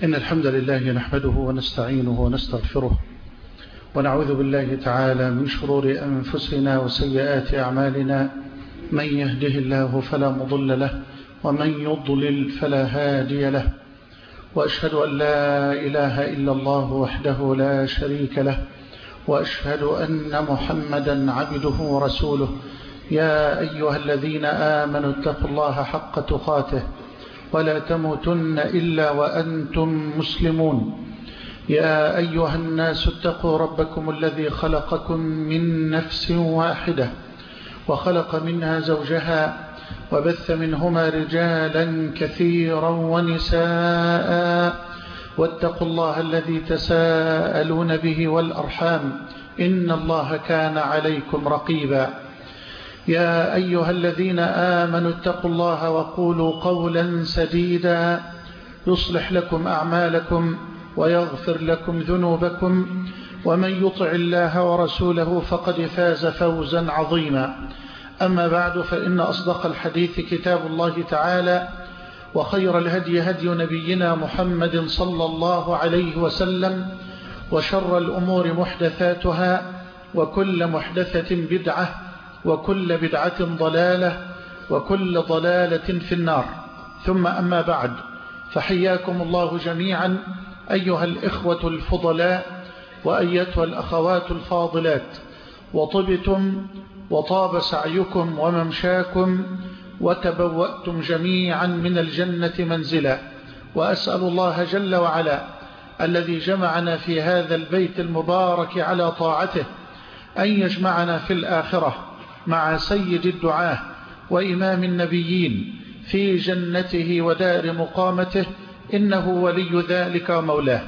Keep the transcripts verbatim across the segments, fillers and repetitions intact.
إن الحمد لله نحمده ونستعينه ونستغفره ونعوذ بالله تعالى من شرور أنفسنا وسيئات أعمالنا. من يهده الله فلا مضل له ومن يضلل فلا هادي له، وأشهد أن لا إله إلا الله وحده لا شريك له، وأشهد أن محمدا عبده ورسوله. يا أيها الذين آمنوا اتقوا الله حق تقاته ولا تموتن إلا وأنتم مسلمون. يا أيها الناس اتقوا ربكم الذي خلقكم من نفس واحدة وخلق منها زوجها وبث منهما رجالا كثيرا ونساء، واتقوا الله الذي تساءلون به والأرحام إن الله كان عليكم رقيبا. يا أيها الذين آمنوا اتقوا الله وقولوا قولا سديدا يصلح لكم أعمالكم ويغفر لكم ذنوبكم، ومن يطع الله ورسوله فقد فاز فوزا عظيما. أما بعد، فإن أصدق الحديث كتاب الله تعالى، وخير الهدي هدي نبينا محمد صلى الله عليه وسلم، وشر الأمور محدثاتها، وكل محدثة بدعة، وكل بدعة ضلالة، وكل ضلالة في النار. ثم أما بعد، فحياكم الله جميعا أيها الإخوة الفضلاء وأيتها الأخوات الفاضلات، وطبتم وطاب سعيكم وممشاكم وتبوأتم جميعا من الجنة منزلا. وأسأل الله جل وعلا الذي جمعنا في هذا البيت المبارك على طاعته أن يجمعنا في الآخرة مع سيد الدعاة وإمام النبيين في جنته ودار مقامته، إنه ولي ذلك ومولاه.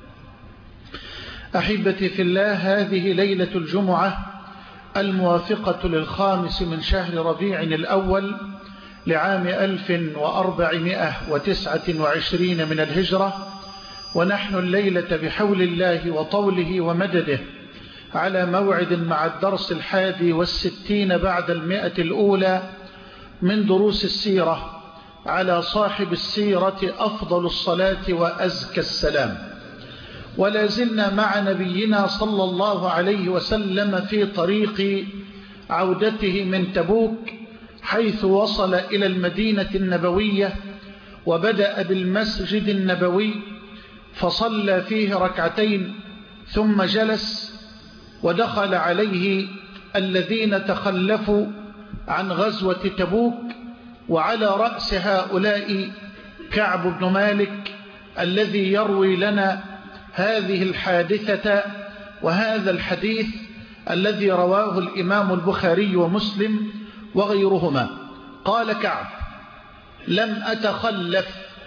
أحبتي في الله، هذه ليلة الجمعة الموافقة للخامس من شهر ربيع الأول لعام ألف وأربعمائة وتسعة وعشرين من الهجرة، ونحن الليلة بحول الله وطوله ومدده على موعد مع الدرس الحادي والستين بعد المئة الأولى من دروس السيرة على صاحب السيرة أفضل الصلاة وأزكى السلام. ولا زلنا مع نبينا صلى الله عليه وسلم في طريق عودته من تبوك، حيث وصل إلى المدينة النبوية وبدأ بالمسجد النبوي فصلى فيه ركعتين، ثم جلس ودخل عليه الذين تخلفوا عن غزوة تبوك، وعلى رأس هؤلاء كعب بن مالك الذي يروي لنا هذه الحادثة وهذا الحديث الذي رواه الإمام البخاري ومسلم وغيرهما. قال كعب: لم أتخلف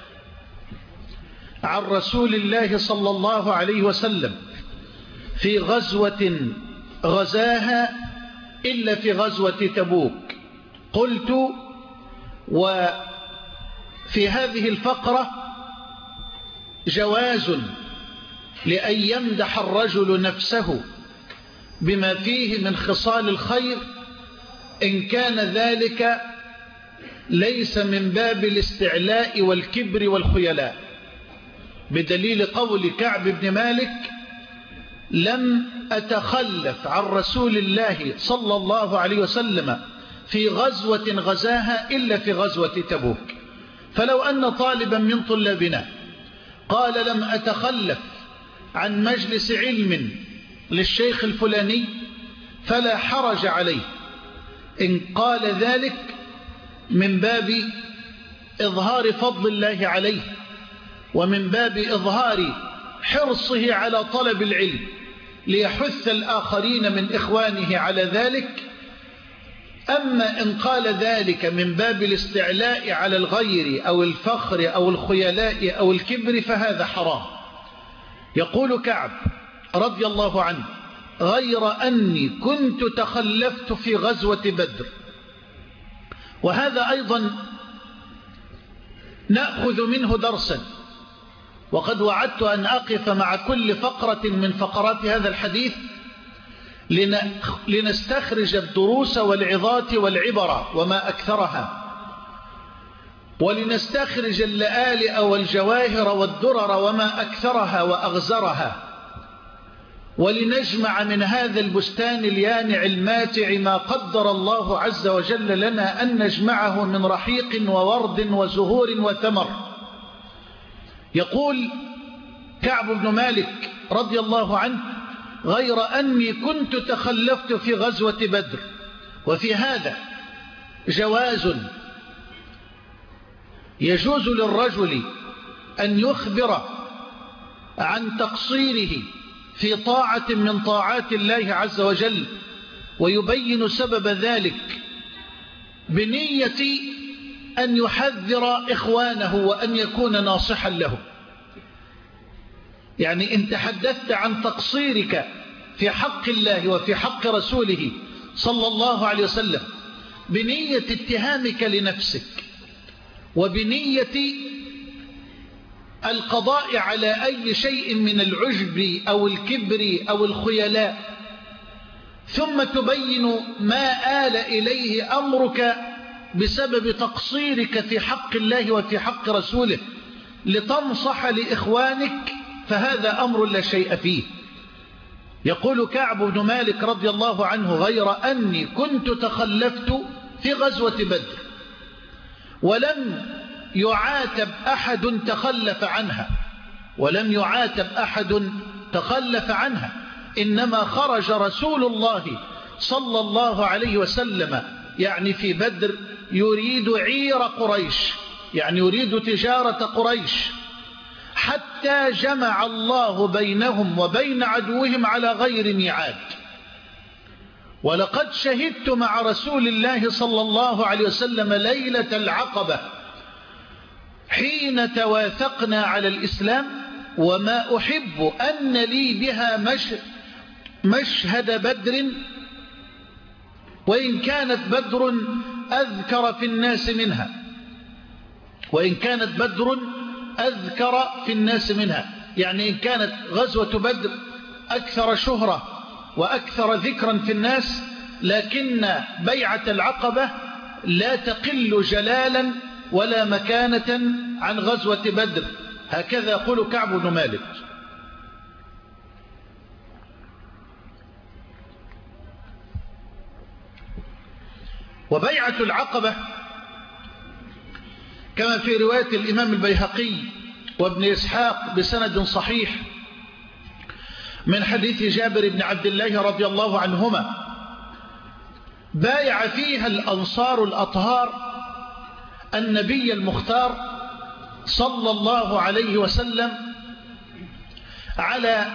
عن رسول الله صلى الله عليه وسلم في غزوة غزاها إلا في غزوة تبوك. قلت: وفي هذه الفقرة جواز لأن يمدح الرجل نفسه بما فيه من خصال الخير إن كان ذلك ليس من باب الاستعلاء والكبر والخيلاء، بدليل قول كعب بن مالك: لم أتخلف عن رسول الله صلى الله عليه وسلم في غزوة غزاها إلا في غزوة تبوك. فلو أن طالبا من طلابنا قال: لم أتخلف عن مجلس علم للشيخ الفلاني، فلا حرج عليه إن قال ذلك من باب إظهار فضل الله عليه، ومن باب إظهار حرصه على طلب العلم ليحث الآخرين من إخوانه على ذلك. أما إن قال ذلك من باب الاستعلاء على الغير أو الفخر أو الخيلاء أو الكبر فهذا حرام. يقول كعب رضي الله عنه: غير أني كنت تخلفت في غزوة بدر. وهذا أيضا نأخذ منه درسا، وقد وعدت أن أقف مع كل فقرة من فقرات هذا الحديث لنستخرج الدروس والعظات والعبر وما أكثرها. ولنستخرج اللآلئ والجواهر والدرر وما أكثرها وأغزرها، ولنجمع من هذا البستان اليانع الماتع ما قدر الله عز وجل لنا أن نجمعه من رحيق وورد وزهور وثمر. يقول كعب بن مالك رضي الله عنه: غير أني كنت تخلفت في غزوة بدر. وفي هذا جواز يجوز للرجل أن يخبر عن تقصيره في طاعة من طاعات الله عز وجل ويبين سبب ذلك بنية أن يحذر إخوانه وأن يكون ناصحا له. يعني إن تحدثت عن تقصيرك في حق الله وفي حق رسوله صلى الله عليه وسلم بنية اتهامك لنفسك وبنية القضاء على أي شيء من العجب أو الكبر أو الخيلاء، ثم تبين ما آل إليه أمرك بسبب تقصيرك في حق الله وفي حق رسوله لتنصح لإخوانك، فهذا أمر لا شيء فيه. يقول كعب بن مالك رضي الله عنه: غير أني كنت تخلفت في غزوة بدر ولم يعاتب أحد تخلف عنها ولم يعاتب أحد تخلف عنها إنما خرج رسول الله صلى الله عليه وسلم يعني في بدر يريد عير قريش، يعني يريد تجارة قريش، حتى جمع الله بينهم وبين عدوهم على غير ميعاد. ولقد شهدت مع رسول الله صلى الله عليه وسلم ليلة العقبة حين تواثقنا على الإسلام، وما أحب أن لي بها مش مشهد بدر، وإن كانت بدر أذكر في الناس منها وإن كانت بدر أذكر في الناس منها يعني إن كانت غزوة بدر أكثر شهرة وأكثر ذكرا في الناس، لكن بيعة العقبة لا تقل جلالا ولا مكانة عن غزوة بدر. هكذا يقول كعب بن مالك. وبيعة العقبة كما في رواية الإمام البيهقي وابن إسحاق بسند صحيح من حديث جابر بن عبد الله رضي الله عنهما: بايع فيها الأنصار الأطهار النبي المختار صلى الله عليه وسلم على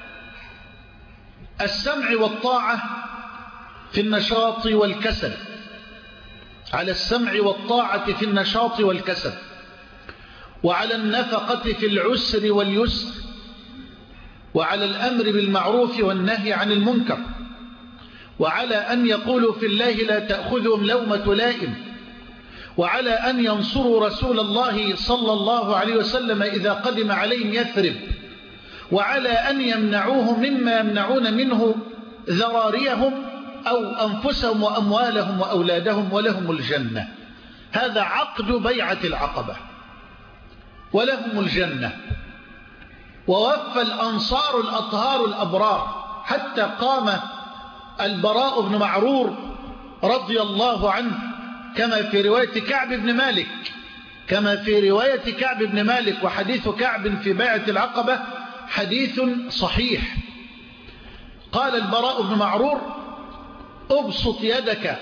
السمع والطاعة في النشاط والكسل على السمع والطاعة في النشاط والكسل وعلى النفقة في العسر واليسر وعلى الأمر بالمعروف والنهي عن المنكر وعلى أن يقولوا في الله لا تأخذهم لومة لائم وعلى أن ينصروا رسول الله صلى الله عليه وسلم إذا قدم عليهم يثرب وعلى أن يمنعوه مما يمنعون منه ذراريهم أو أنفسهم وأموالهم وأولادهم ولهم الجنة. هذا عقد بيعة العقبة ولهم الجنة. ووفى الأنصار الأطهار الأبرار حتى قام البراء بن معرور رضي الله عنه كما في رواية كعب بن مالك كما في رواية كعب بن مالك وحديث كعب في بيعة العقبة حديث صحيح. قال البراء بن معرور: ابسط يدك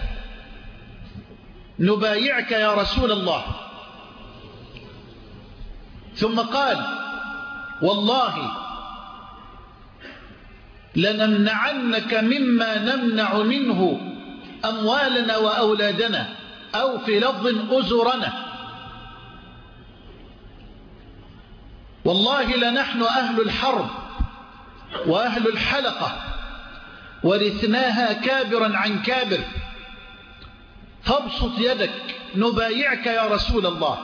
نبايعك يا رسول الله. ثم قال: والله لنمنعنك مما نمنع منه أموالنا وأولادنا، أو في لفظ أزرنا. والله لنحن أهل الحرب وأهل الحلقة ورثناها كابرا عن كابر، فابسط يدك نبايعك يا رسول الله.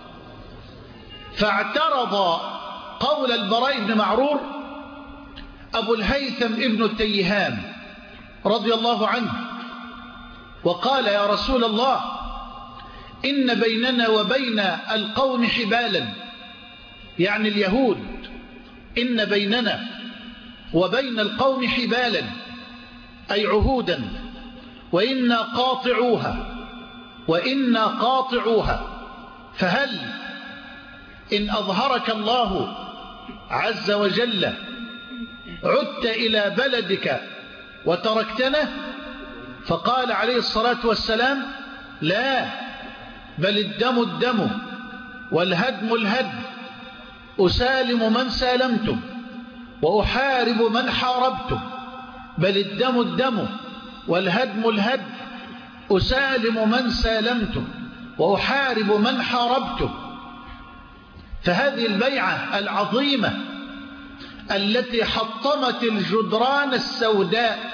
فاعترض قول البراء بن معرور أبو الهيثم ابن التيهام رضي الله عنه وقال: يا رسول الله، إن بيننا وبين القوم حبالا، يعني اليهود، إن بيننا وبين القوم حبالا أي عهودا، وإنا قاطعوها وإنا قاطعوها. فهل إن أظهرك الله عز وجل عدت إلى بلدك وتركتنا؟ فقال عليه الصلاة والسلام: لا، بل الدم الدم والهدم الهدم، أسالم من سالمتم وأحارب من حاربتم. بل الدم الدم والهدم الهدم، أسالم من سالمتم وأحارب من حاربتم. فهذه البيعة العظيمة التي حطمت الجدران السوداء،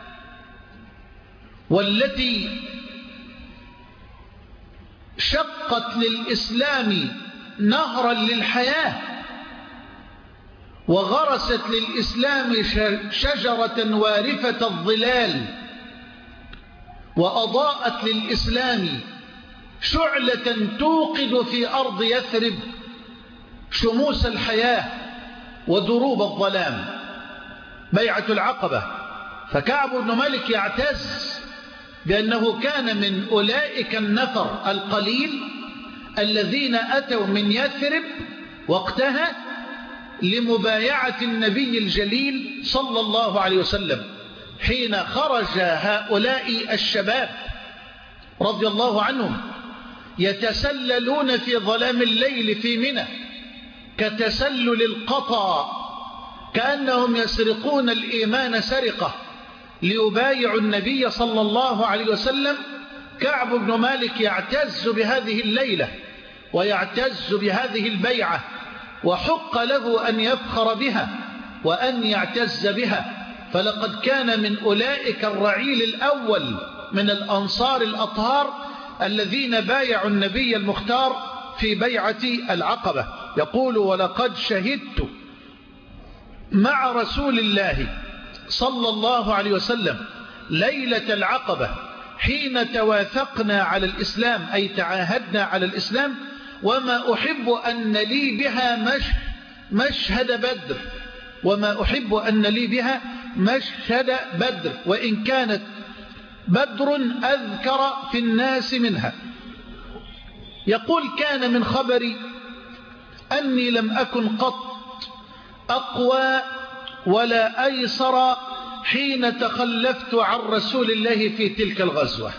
والتي شقت للإسلام نهرا للحياة، وغرست للإسلام شجرة وارفة الظلال، وأضاءت للإسلام شعلة توقد في أرض يثرب شموس الحياة ودروب الظلام، بيعة العقبة. فكعب بن مالك يعتز بأنه كان من أولئك النفر القليل الذين أتوا من يثرب وقتها لمبايعة النبي الجليل صلى الله عليه وسلم، حين خرج هؤلاء الشباب رضي الله عنهم يتسللون في ظلام الليل في منى كتسلل القطا، كأنهم يسرقون الإيمان سرقة ليبايعوا النبي صلى الله عليه وسلم. كعب بن مالك يعتز بهذه الليلة ويعتز بهذه البيعة، وحق له أن يفخر بها وأن يعتز بها، فلقد كان من أولئك الرعيل الأول من الأنصار الأطهار الذين بايعوا النبي المختار في بيعة العقبة. يقول: ولقد شهدت مع رسول الله صلى الله عليه وسلم ليلة العقبة حين تواثقنا على الإسلام، أي تعاهدنا على الإسلام، وما أحب أن لي بها مش مشهد بدر وما أحب أن لي بها مشهد بدر وإن كانت بدر أذكر في الناس منها. يقول: كان من خبري أني لم أكن قط أقوى ولا أيسر حين تخلفت عن رسول الله في تلك الغزوة.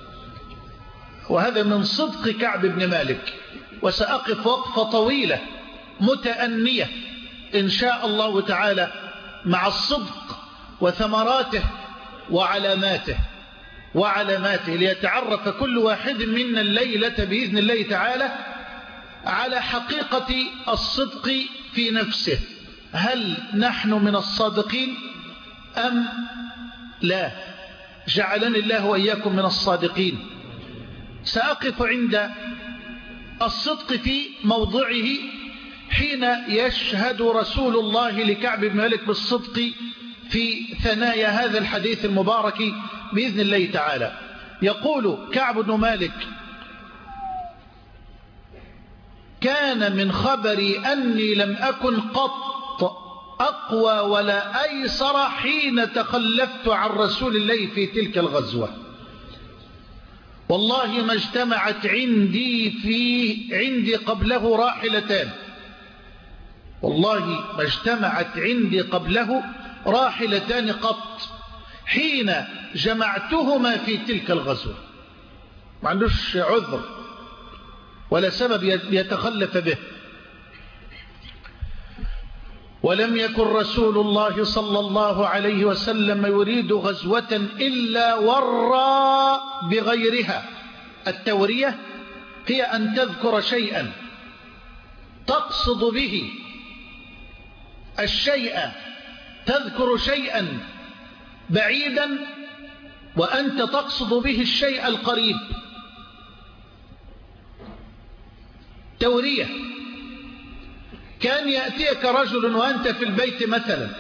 وهذا من صدق كعب بن مالك، وسأقف وقفة طويلة متأنية إن شاء الله تعالى مع الصدق وثمراته وعلاماته وعلاماته ليتعرف كل واحد منا الليلة بإذن الله تعالى على حقيقة الصدق في نفسه. هل نحن من الصادقين أم لا؟ جعلني الله وإياكم من الصادقين. سأقف عند الصدق في موضعه حين يشهد رسول الله لكعب بن مالك بالصدق في ثنايا هذا الحديث المبارك بإذن الله تعالى. يقول كعب بن مالك: كان من خبري أني لم أكن قط أقوى ولا أيسر حين تخلفت عن رسول الله في تلك الغزوة. والله ما اجتمعت عندي في عندي قبله راحلتان والله ما اجتمعت عندي قبله راحلتان قط حين جمعتهما في تلك الغزوة. ما عندوش عذر ولا سبب يتخلف به. ولم يكن رسول الله صلى الله عليه وسلم يريد غزوة إلا ورى بغيرها. التورية هي أن تذكر شيئا تقصد به الشيء، تذكر شيئا بعيدا وأنت تقصد به الشيء القريب. تورية. كان يأتيك رجل وأنت في البيت مثلا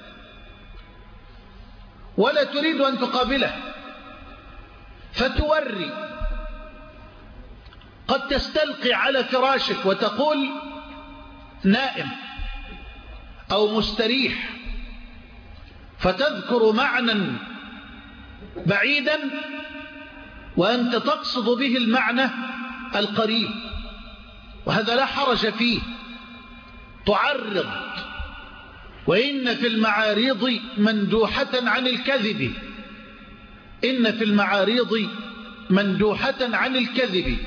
ولا تريد أن تقابله، فتوري قد تستلقي على فراشك وتقول نائم أو مستريح، فتذكر معنى بعيدا وأنت تقصد به المعنى القريب، وهذا لا حرج فيه. تعرض، وإن في المعاريض مندوحة عن الكذب، إن في المعاريض مندوحة عن الكذب.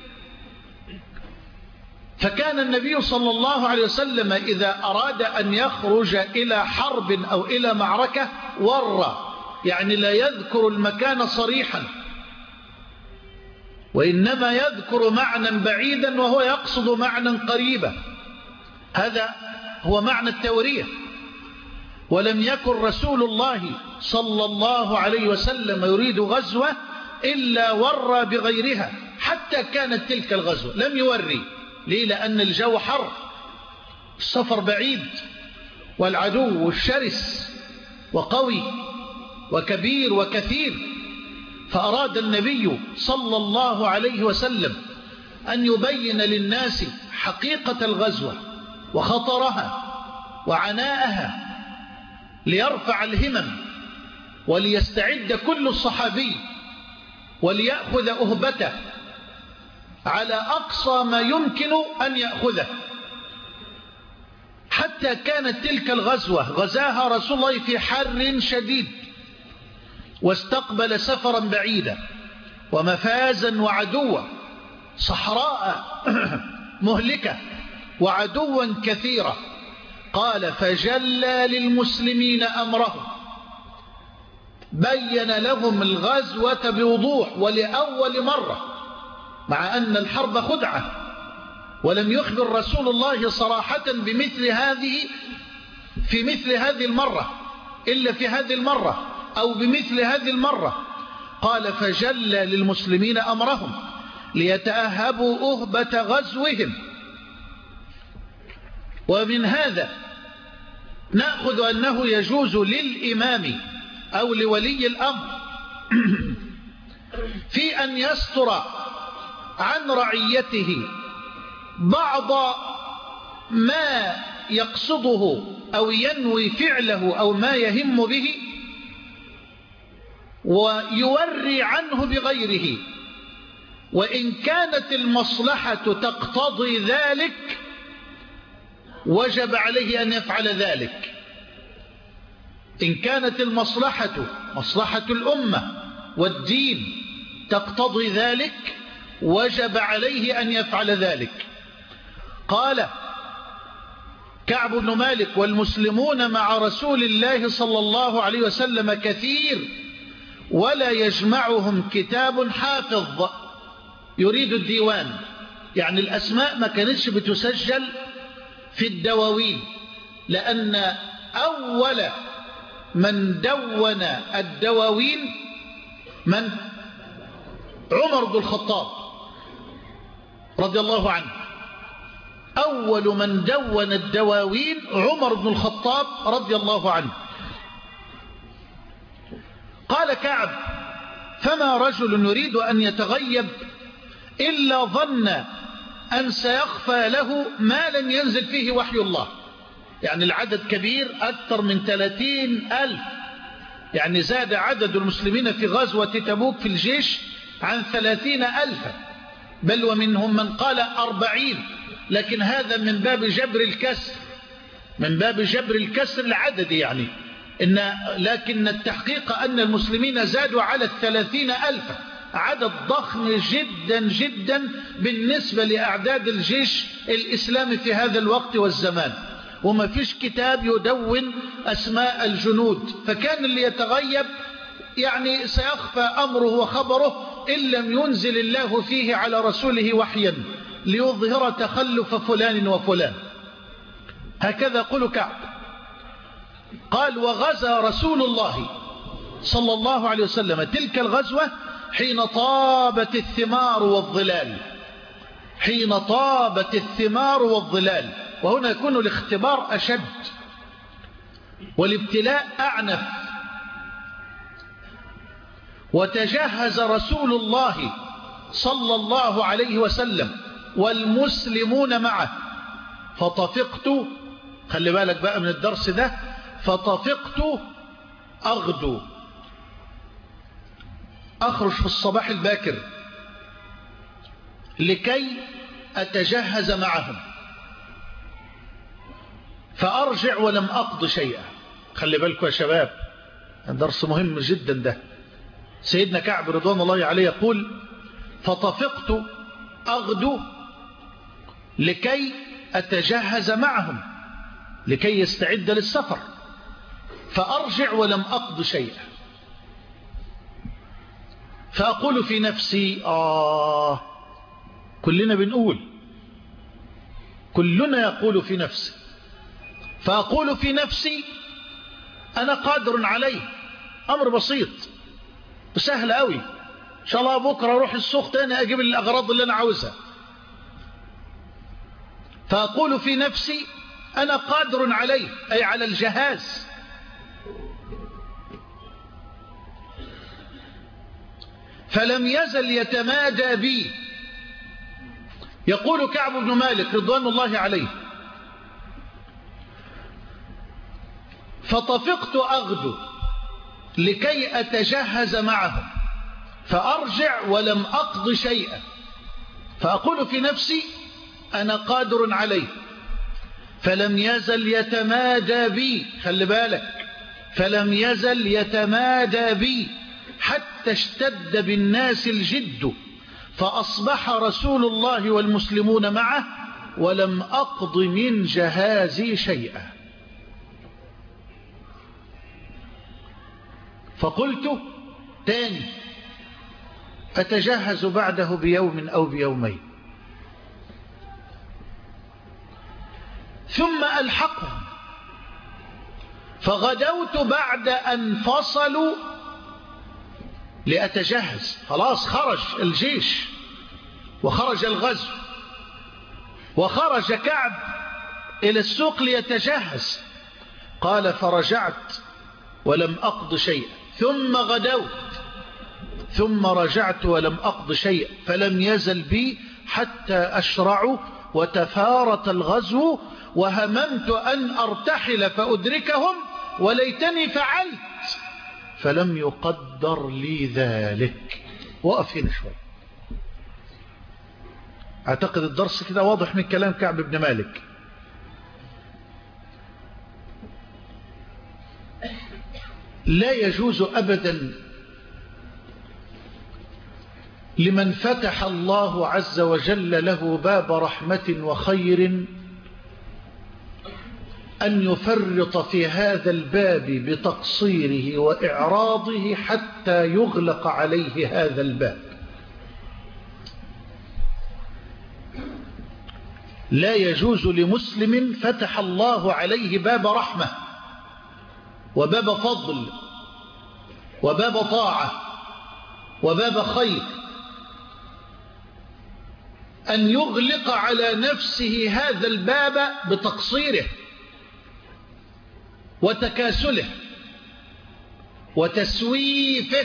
فكان النبي صلى الله عليه وسلم إذا أراد أن يخرج إلى حرب أو إلى معركة ورى، يعني لا يذكر المكان صريحا، وإنما يذكر معنى بعيدا وهو يقصد معنى قريبا. هذا هو معنى التورية. ولم يكن رسول الله صلى الله عليه وسلم يريد غزوة إلا ورى بغيرها، حتى كانت تلك الغزوة لم يوري. ليه؟ لأن الجو حر، السفر بعيد، والعدو الشرس وقوي وكبير وكثير. فأراد النبي صلى الله عليه وسلم أن يبين للناس حقيقة الغزوة وخطرها وعناءها، ليرفع الهمم وليستعد كل صحابي وليأخذ أهبته على أقصى ما يمكن أن يأخذه. حتى كانت تلك الغزوة غزاها رسول الله في حر شديد، واستقبل سفرا بعيدا ومفازا وعدوا، صحراء مهلكة وعدوا كثيرة. قال فجلى للمسلمين أمرهم، بين لهم الغزوة بوضوح ولأول مرة، مع أن الحرب خدعة، ولم يخبر رسول الله صراحة بمثل هذه في مثل هذه المرة إلا في هذه المرة أو بمثل هذه المرة. قال فجلى للمسلمين أمرهم ليتأهبوا أهبة غزوهم. ومن هذا نأخذ أنه يجوز للإمام أو لولي الأمر في أن يستر عن رعيته بعض ما يقصده أو ينوي فعله أو ما يهم به، ويوري عنه بغيره، وإن كانت المصلحة تقتضي ذلك وجب عليه أن يفعل ذلك. إن كانت المصلحة مصلحة الأمة والدين تقتضي ذلك وجب عليه أن يفعل ذلك. قال كعب بن مالك والمسلمون مع رسول الله صلى الله عليه وسلم كثير ولا يجمعهم كتاب حافظ، يريد الديوان، يعني الأسماء ما كانتش بتسجل في الدواوين، لأن أول من دون الدواوين من؟ عمر بن الخطاب رضي الله عنه. أول من دون الدواوين عمر بن الخطاب رضي الله عنه. قال كعب فما رجل يريد أن يتغيب إلا ظن أن سيخفى له ما لن ينزل فيه وحي الله. يعني العدد كبير، أكثر من ثلاثين ألف، يعني زاد عدد المسلمين في غزوة تبوك في الجيش عن ثلاثين ألفا، بل ومنهم من قال أربعين، لكن هذا من باب جبر الكسر، من باب جبر الكسر العدد يعني إن، لكن التحقيق أن المسلمين زادوا على الثلاثين ألفا، عدد ضخم جدا جدا بالنسبة لأعداد الجيش الإسلامي في هذا الوقت والزمان، وما فيش كتاب يدون أسماء الجنود. فكان اللي يتغيب يعني سيخفى أمره وخبره إن لم ينزل الله فيه على رسوله وحيا ليظهر تخلف فلان وفلان. هكذا قل كعب. قال وغزا رسول الله صلى الله عليه وسلم تلك الغزوة حين طابت الثمار والظلال، حين طابت الثمار والظلال، وهنا يكون الاختبار أشد والابتلاء أعنف. وتجهز رسول الله صلى الله عليه وسلم والمسلمون معه، فطفقت، خلي بالك بقى من الدرس ده، فطفقت أغدو، أخرج في الصباح الباكر لكي أتجهز معهم، فأرجع ولم أقض شيئا. خلي بالكم يا شباب، درس مهم جدا ده. سيدنا كعب رضوان الله عليه يقول: فطفقت أغدو لكي أتجهز معهم، لكي يستعد للسفر، فأرجع ولم أقض شيئا، فأقول في نفسي، آه كلنا بنقول، كلنا يقول في نفسي، فأقول في نفسي أنا قادر عليه، أمر بسيط وسهل قوي، إن شاء الله بكرة أروح السوق تاني أجيب الأغراض اللي أنا عاوزها. فأقول في نفسي أنا قادر عليه، أي على الجهاز. فلم يزل يتمادى بي. يقول كعب بن مالك رضوان الله عليه: فطفقت أغدو لكي أتجهز معه، فأرجع ولم أقض شيئا، فأقول في نفسي أنا قادر عليه. فلم يزل يتمادى بي، خلي بالك، فلم يزل يتمادى بي حتى اشتد بالناس الجد، فأصبح رسول الله والمسلمون معه ولم أقض من جهازي شيئا. فقلت تاني أتجهز بعده بيوم أو بيومين، ثم ألحقهم. فغدوت بعد أن فصلوا لأتجهز، خلاص خرج الجيش وخرج الغزو، وخرج كعب إلى السوق ليتجهز. قال: فرجعت ولم أقض شيئا، ثم غدوت، ثم رجعت ولم أقض شيئا، فلم يزل بي حتى أشرعوا وتفارت الغزو، وهممت أن أرتحل فأدركهم وليتني فعلت، فلم يقدر لي ذلك. وقف هنا شوي. أعتقد الدرس كده واضح من كلام كعب بن مالك. لا يجوز أبدا لمن فتح الله عز وجل له باب رحمة وخير أن يفرط في هذا الباب بتقصيره وإعراضه حتى يغلق عليه هذا الباب. لا يجوز لمسلم فتح الله عليه باب رحمة وباب فضل وباب طاعة وباب خير أن يغلق على نفسه هذا الباب بتقصيره وتكاسله وتسويفه.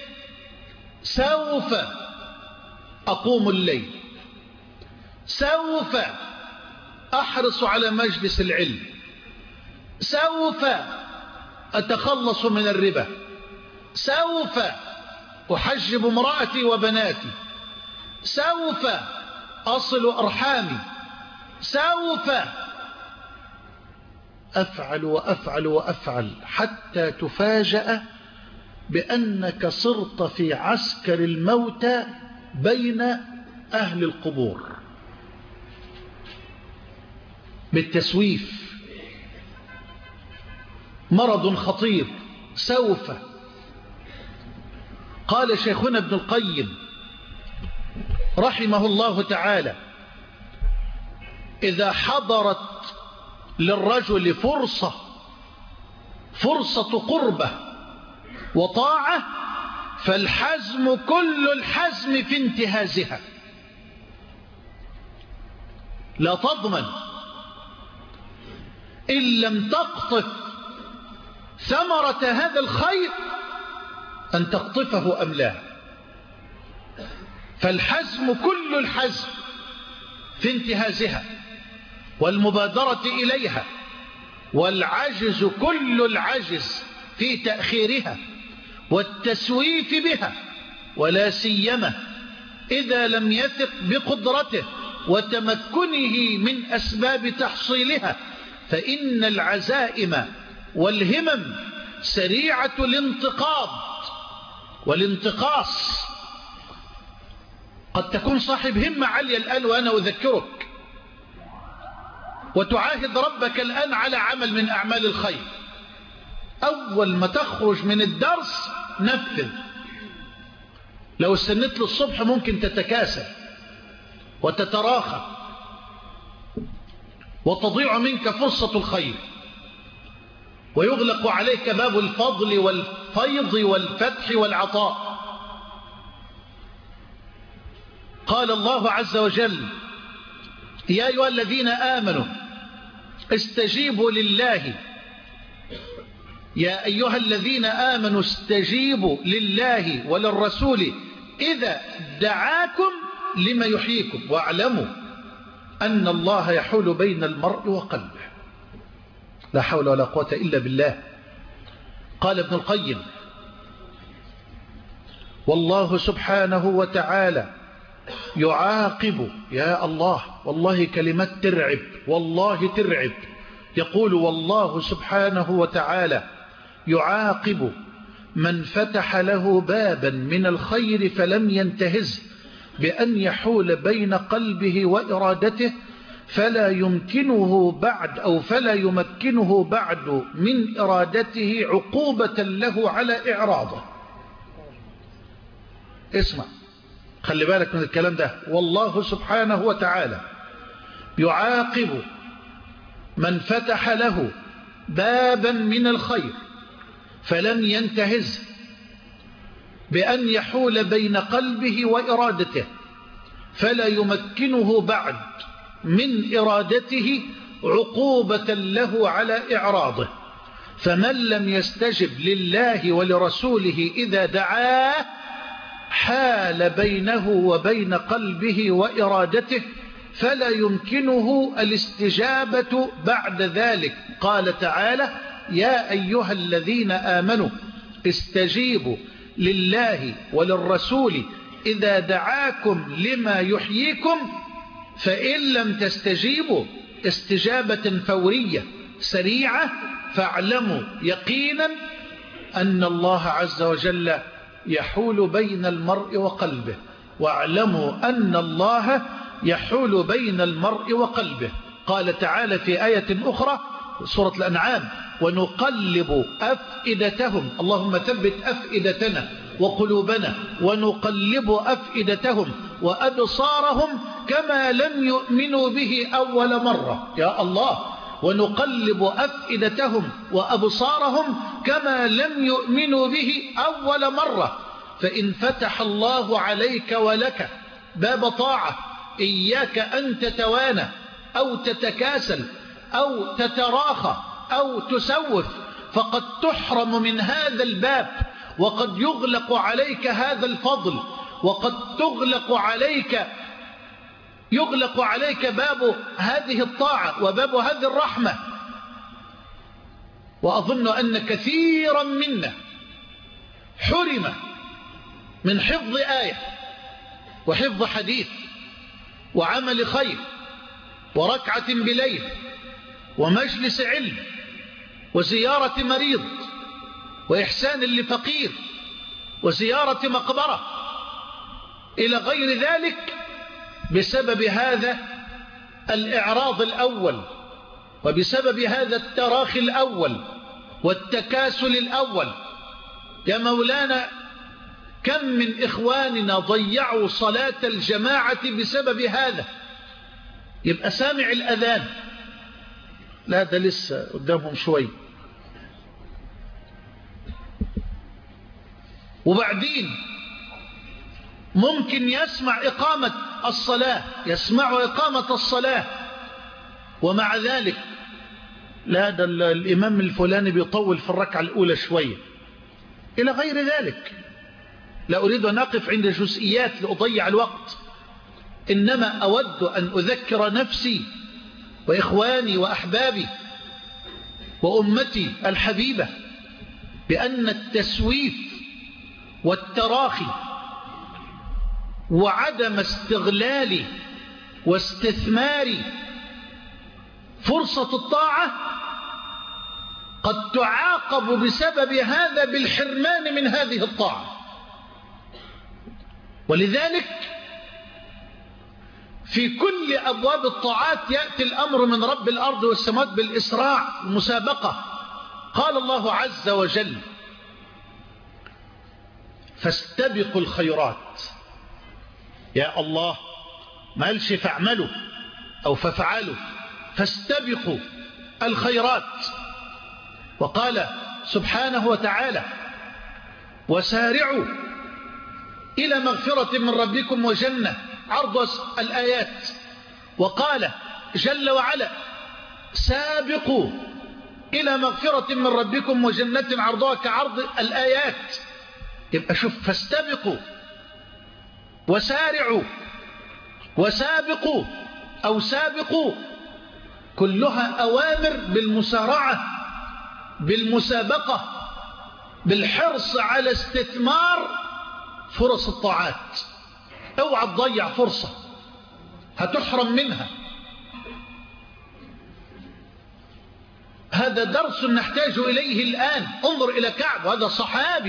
سوف أقوم الليل، سوف أحرص على مجلس العلم، سوف أتخلص من الربا، سوف أحجب امرأتي وبناتي، سوف أصل أرحامي، سوف أفعل وأفعل وأفعل، حتى تفاجأ بأنك صرت في عسكر الموتى بين أهل القبور بالتسويف. مرض خطير. سوف. قال شيخنا ابن القيم رحمه الله تعالى: إذا حضرت للرجل فرصة فرصة قربة وطاعة فالحزم كل الحزم في انتهازها. لا تضمن إن لم تقطف ثمرة هذا الخير أن تقطفه أم لا. فالحزم كل الحزم في انتهازها والمبادرة إليها، والعجز كل العجز في تأخيرها والتسويف بها، ولا سيما إذا لم يثق بقدرته وتمكنه من أسباب تحصيلها، فإن العزائم والهمم سريعة الانتقاض والانتقاص. قد تكون صاحب همة عالية الآن وأنا أذكرك، وتعاهد ربك الآن على عمل من أعمال الخير، أول ما تخرج من الدرس نفذ. لو استنيت للصبح ممكن تتكاسل وتتراخى وتضيع منك فرصة الخير، ويغلق عليك باب الفضل والفيض والفتح والعطاء. قال الله عز وجل: يا أيها الذين آمنوا استجيبوا لله يا أيها الذين آمنوا استجيبوا لله وللرسول إذا دعاكم لما يحييكم واعلموا أن الله يحول بين المرء وقلبه. لا حول ولا قوة إلا بالله. قال ابن القيم: والله سبحانه وتعالى يعاقب، يا الله، والله كلمات ترعب، والله ترعب. يقول: والله سبحانه وتعالى يعاقب من فتح له بابا من الخير فلم ينتهز بأن يحول بين قلبه وإرادته فلا يمكنه بعد أو فلا يمكنه بعد من إرادته عقوبة له على إعراضه. اسمع، خلي بالك من الكلام ده. والله سبحانه وتعالى يعاقب من فتح له بابا من الخير فلم ينتهز بأن يحول بين قلبه وإرادته فلا يمكنه بعد من إرادته عقوبة له على إعراضه. فمن لم يستجب لله ولرسوله إذا دعاه حال بينه وبين قلبه وإرادته فلا يمكنه الاستجابة بعد ذلك. قال تعالى: يا أيها الذين آمنوا استجيبوا لله وللرسول إذا دعاكم لما يحييكم، فإن لم تستجيبوا استجابة فورية سريعة فاعلموا يقينا أن الله عز وجل يحول بين المرء وقلبه. واعلموا أن الله يحول بين المرء وقلبه. قال تعالى في آية أخرى سورة الأنعام: ونقلب أفئدتهم، اللهم ثبت أفئدتنا وقلوبنا، ونقلب أفئدتهم وأبصارهم كما لم يؤمنوا به أول مرة. يا الله، ونقلب أفئدتهم وأبصارهم كما لم يؤمنوا به أول مرة. فإن فتح الله عليك ولك باب طاعة إياك أن تتوانى أو تتكاسل أو تتراخى أو تسوف، فقد تحرم من هذا الباب، وقد يغلق عليك هذا الفضل، وقد تغلق عليك يغلق عليك باب هذه الطاعة وباب هذه الرحمة. وأظن أن كثيرا منا حرم من حفظ آية وحفظ حديث وعمل خير وركعة بليل ومجلس علم وزيارة مريض وإحسان لفقير وزيارة مقبرة إلى غير ذلك بسبب هذا الإعراض الأول، وبسبب هذا التراخي الأول والتكاسل الأول. يا مولانا، كم من إخواننا ضيعوا صلاة الجماعة بسبب هذا. يبقى سامع الأذان، لا ده لسه قدامهم شوي، وبعدين ممكن يسمع إقامة الصلاة، يسمع إقامة الصلاة، ومع ذلك لا ده الإمام الفلاني بيطول في الركعة الأولى شوية إلى غير ذلك. لا أريد أن أقف عند جزئيات لأضيع الوقت، إنما أود أن أذكر نفسي وإخواني وأحبابي وأمتي الحبيبة بأن التسويف والتراخي وعدم استغلال واستثمار فرصة الطاعة قد تعاقب بسبب هذا بالحرمان من هذه الطاعة. ولذلك في كل أبواب الطاعات يأتي الأمر من رب الأرض والسماوات بالإسراع المسابقة. قال الله عز وجل: فاستبقوا الخيرات. يا الله ما قالش فاعملوا أو ففعلوا، فاستبقوا الخيرات. وقال سبحانه وتعالى: وسارعوا إلى مغفرة من ربكم وجنة عرض الآيات. وقال جل وعلا: سابقوا إلى مغفرة من ربكم وجنة عرضها كعرض الآيات. يبقى شوف، فاستبقوا وسارعوا وسابقوا أو سابقوا، كلها أوامر بالمسارعة، بالمسابقة، بالحرص على استثمار فرص الطاعات. اوعى تضيع فرصة هتحرم منها. هذا درس نحتاج إليه الآن. انظر إلى كعب، وهذا صحابي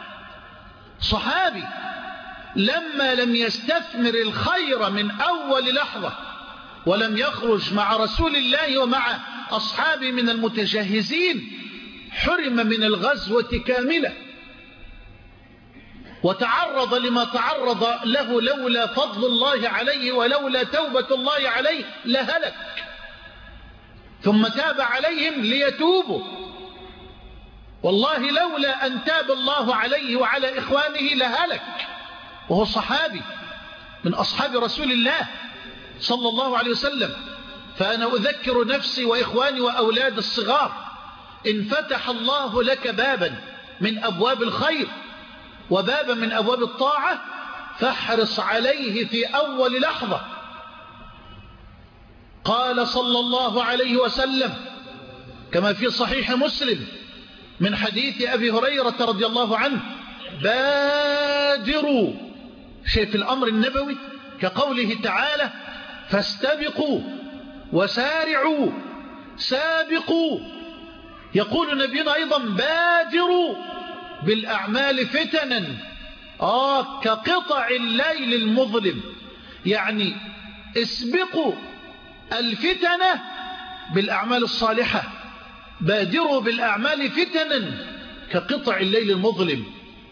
صحابي لما لم يستثمر الخير من أول لحظة ولم يخرج مع رسول الله ومع أصحابه من المتجهزين، حرم من الغزوة كاملة، وتعرض لما تعرض له لولا فضل الله عليه ولولا توبة الله عليه لهلك. ثم تاب عليهم ليتوبوا، والله لولا أن تاب الله عليه وعلى إخوانه لهلك، وهو صحابي من أصحاب رسول الله صلى الله عليه وسلم. فأنا أذكر نفسي وإخواني وأولاد الصغار: إن فتح الله لك بابا من أبواب الخير وبابا من أبواب الطاعة فاحرص عليه في أول لحظة. قال صلى الله عليه وسلم كما في صحيح مسلم من حديث أبي هريرة رضي الله عنه: بادروا. شايف الأمر النبوي كقوله تعالى: فاستبقوا وسارعوا سابقوا. يقول نبينا أيضا: بادروا بالأعمال فتنا، آه كقطع الليل المظلم. يعني اسبقوا الفتنة بالأعمال الصالحة، بادروا بالأعمال فتنا كقطع الليل المظلم.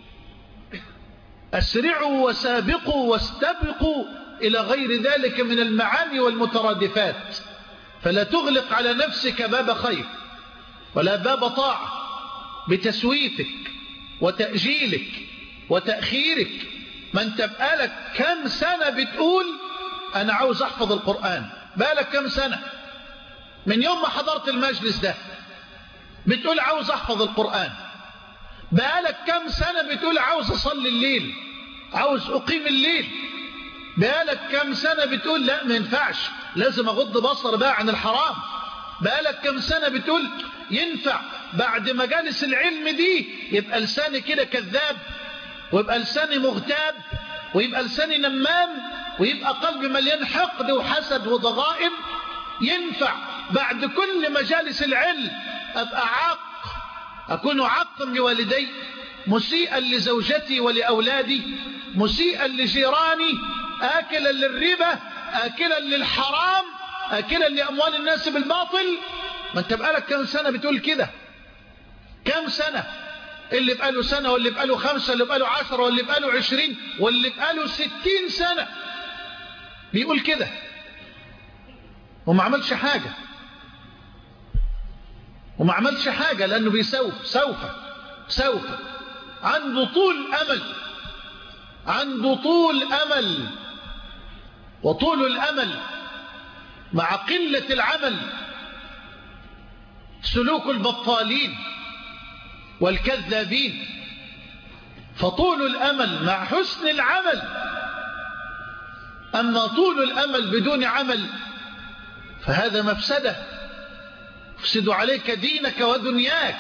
أسرعوا وسابقوا واستبقوا إلى غير ذلك من المعاني والمترادفات. فلا تغلق على نفسك باب خير ولا باب طاعة بتسويفك وتأجيلك وتأخيرك. ما انت بقالك كم سنة بتقول أنا عاوز أحفظ القرآن، بقالك كم سنة من يوم ما حضرت المجلس ده بتقول عاوز أحفظ القرآن، بقالك كم سنة بتقول عاوز أصلي الليل، عاوز أقيم الليل، بقالك كم سنة بتقول لا ما ينفعش لازم أغض بصر بقى عن الحرام، بقالك كم سنة بتقول ينفع بعد مجالس العلم دي يبقى لساني كده كذاب، ويبقى لساني مغتاب، ويبقى لساني نمام، ويبقى قلبي مليان حقد وحسد وضغائن. ينفع بعد كل مجالس العلم أبقى عاق، أكون عاقا لوالدي، مسيئا لزوجتي ولأولادي، مسيئا لجيراني، آكلا للربا، آكلا للحرام، آكلا لأموال الناس بالباطل. ما انت بقالك كم سنة بتقول كده؟ كم سنة؟ اللي بقاله سنة واللي بقاله خمسة واللي بقاله عشرة واللي بقاله عشرين واللي بقاله ستين سنة بيقول كده وما عملش حاجة، وما عملش حاجة لأنه بيسوف سوف سوف عنده طول أمل، عنده طول أمل، وطول الأمل مع قلة العمل سلوك البطالين والكذابين. فطول الأمل مع حسن العمل. أما طول الأمل بدون عمل فهذا مفسدة، يفسد عليك دينك ودنياك.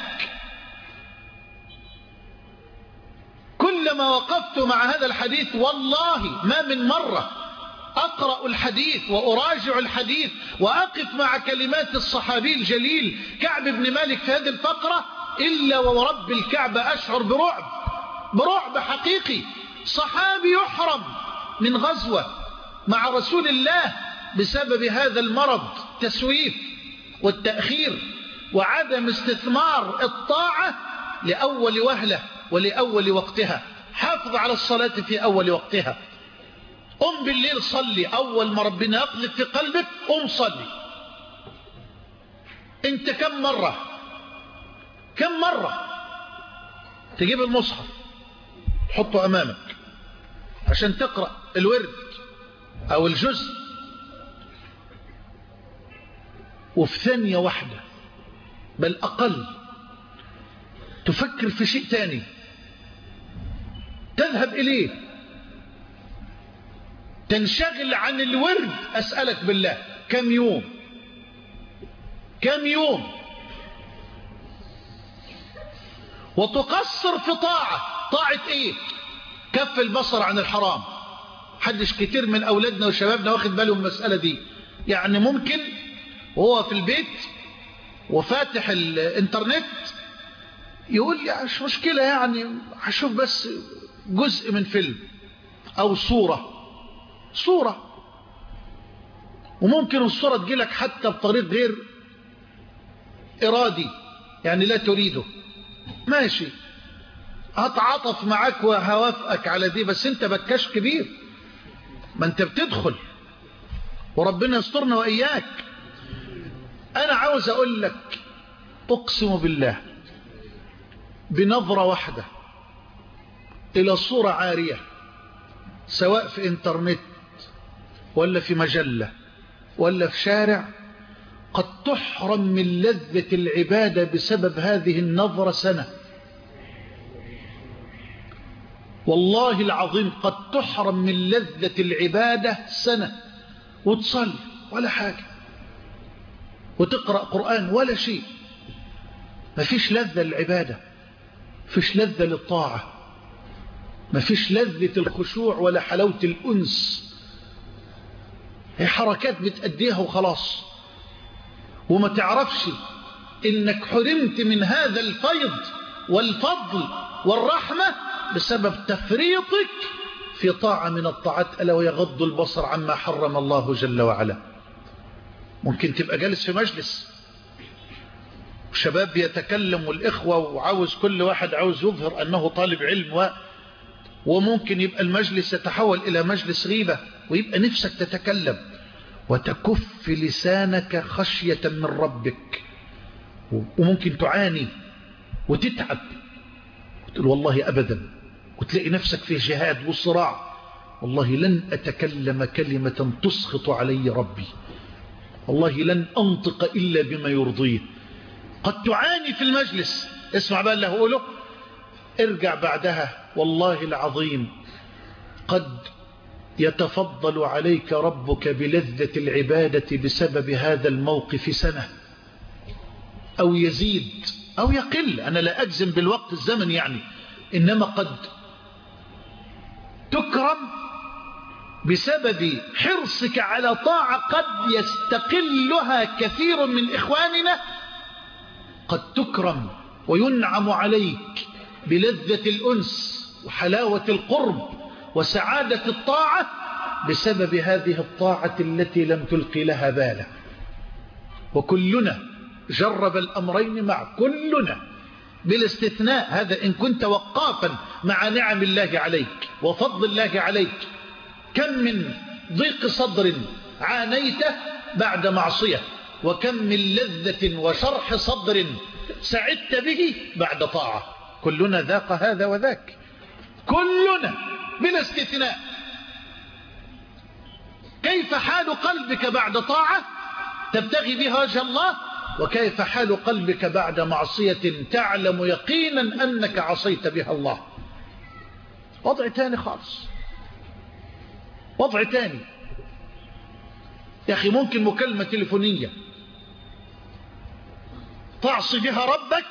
كلما وقفت مع هذا الحديث والله ما من مرة أقرأ الحديث وأراجع الحديث وأقف مع كلمات الصحابي الجليل كعب بن مالك في هذه الفقرة إلا ورب الكعبة أشعر برعب، برعب حقيقي. صحابي يحرم من غزوة مع رسول الله بسبب هذا المرض، تسويف والتأخير وعدم استثمار الطاعة لأول وهلة ولأول وقتها. حافظ على الصلاة في أول وقتها. قم بالليل صلي، أول ما ربنا يقذف في قلبك قم صلي. انت كم مرة كم مرة تجيب المصحف حطه أمامك عشان تقرأ الورد أو الجزء، وفي ثانية واحدة بل أقل تفكر في شيء تاني تذهب إليه، تنشغل عن الورد. أسألك بالله كم يوم كم يوم وتقصر في طاعة. طاعة إيه؟ كف البصر عن الحرام. حدش كتير من أولادنا وشبابنا واخد بالهم من المسألة دي. يعني ممكن وهو في البيت وفاتح الانترنت يقول لي مش مشكلة، يعني هشوف بس جزء من فيلم أو صورة صورة وممكن الصورة تجيلك حتى بطريق غير إرادي، يعني لا تريده. ماشي، هتعاطف معاك وهوافقك على دي، بس انت بكاش كبير، ما انت بتدخل وربنا يسترنا وإياك. أنا عاوز أقول لك أقسم بالله بنظرة واحدة إلى صورة عارية سواء في إنترنت ولا في مجلة ولا في شارع قد تحرم من لذة العبادة بسبب هذه النظرة سنة. والله العظيم قد تحرم من لذة العبادة سنة، وتصلي ولا حاجة وتقرأ قرآن ولا شيء. ما فيش لذة للعبادة، فيش لذة للطاعة، ما فيش لذة الخشوع ولا حلاوة الأنس. هي حركات بتأديها وخلاص، وما تعرفش إنك حرمت من هذا الفيض والفضل والرحمة بسبب تفريطك في طاعة من الطاعات، ألا ويغض البصر عما حرم الله جل وعلا. ممكن تبقى جالس في مجلس شباب يتكلم والإخوة وعاوز كل واحد عاوز يظهر أنه طالب علم و... وممكن يبقى المجلس يتحول إلى مجلس غيبة ويبقى نفسك تتكلم وتكف لسانك خشية من ربك، وممكن تعاني وتتعب وتقول والله أبدا، وتلاقي نفسك في جهاد وصراع. والله لن أتكلم كلمة تسخط علي ربي، والله لن أنطق إلا بما يرضيه. قد تعاني في المجلس، اسمع بقى اللي هقوله، ارجع بعدها والله العظيم قد يتفضل عليك ربك بلذة العبادة بسبب هذا الموقف سنة، أو يزيد أو يقل. أنا لا أجزم بالوقت الزمن يعني، إنما قد تكرم بسبب حرصك على طاعة قد يستقلها كثير من إخواننا. قد تكرم وينعم عليك بلذة الأنس وحلاوة القرب وسعادة الطاعة بسبب هذه الطاعة التي لم تلقي لها بالا. وكلنا جرب الأمرين مع كلنا بلا استثناء. هذا إن كنت وقافا مع نعم الله عليك وفضل الله عليك. كم من ضيق صدر عانيته بعد معصية، وكم من لذة وشرح صدر سعدت به بعد طاعة. كلنا ذاق هذا وذاك، كلنا بلا استثناء. كيف حال قلبك بعد طاعة تبتغي بها وجه الله، وكيف حال قلبك بعد معصية تعلم يقينا أنك عصيت بها الله. وضع تاني خالص، وضع تاني. يا أخي ممكن مكالمة تليفونية تعصي بها ربك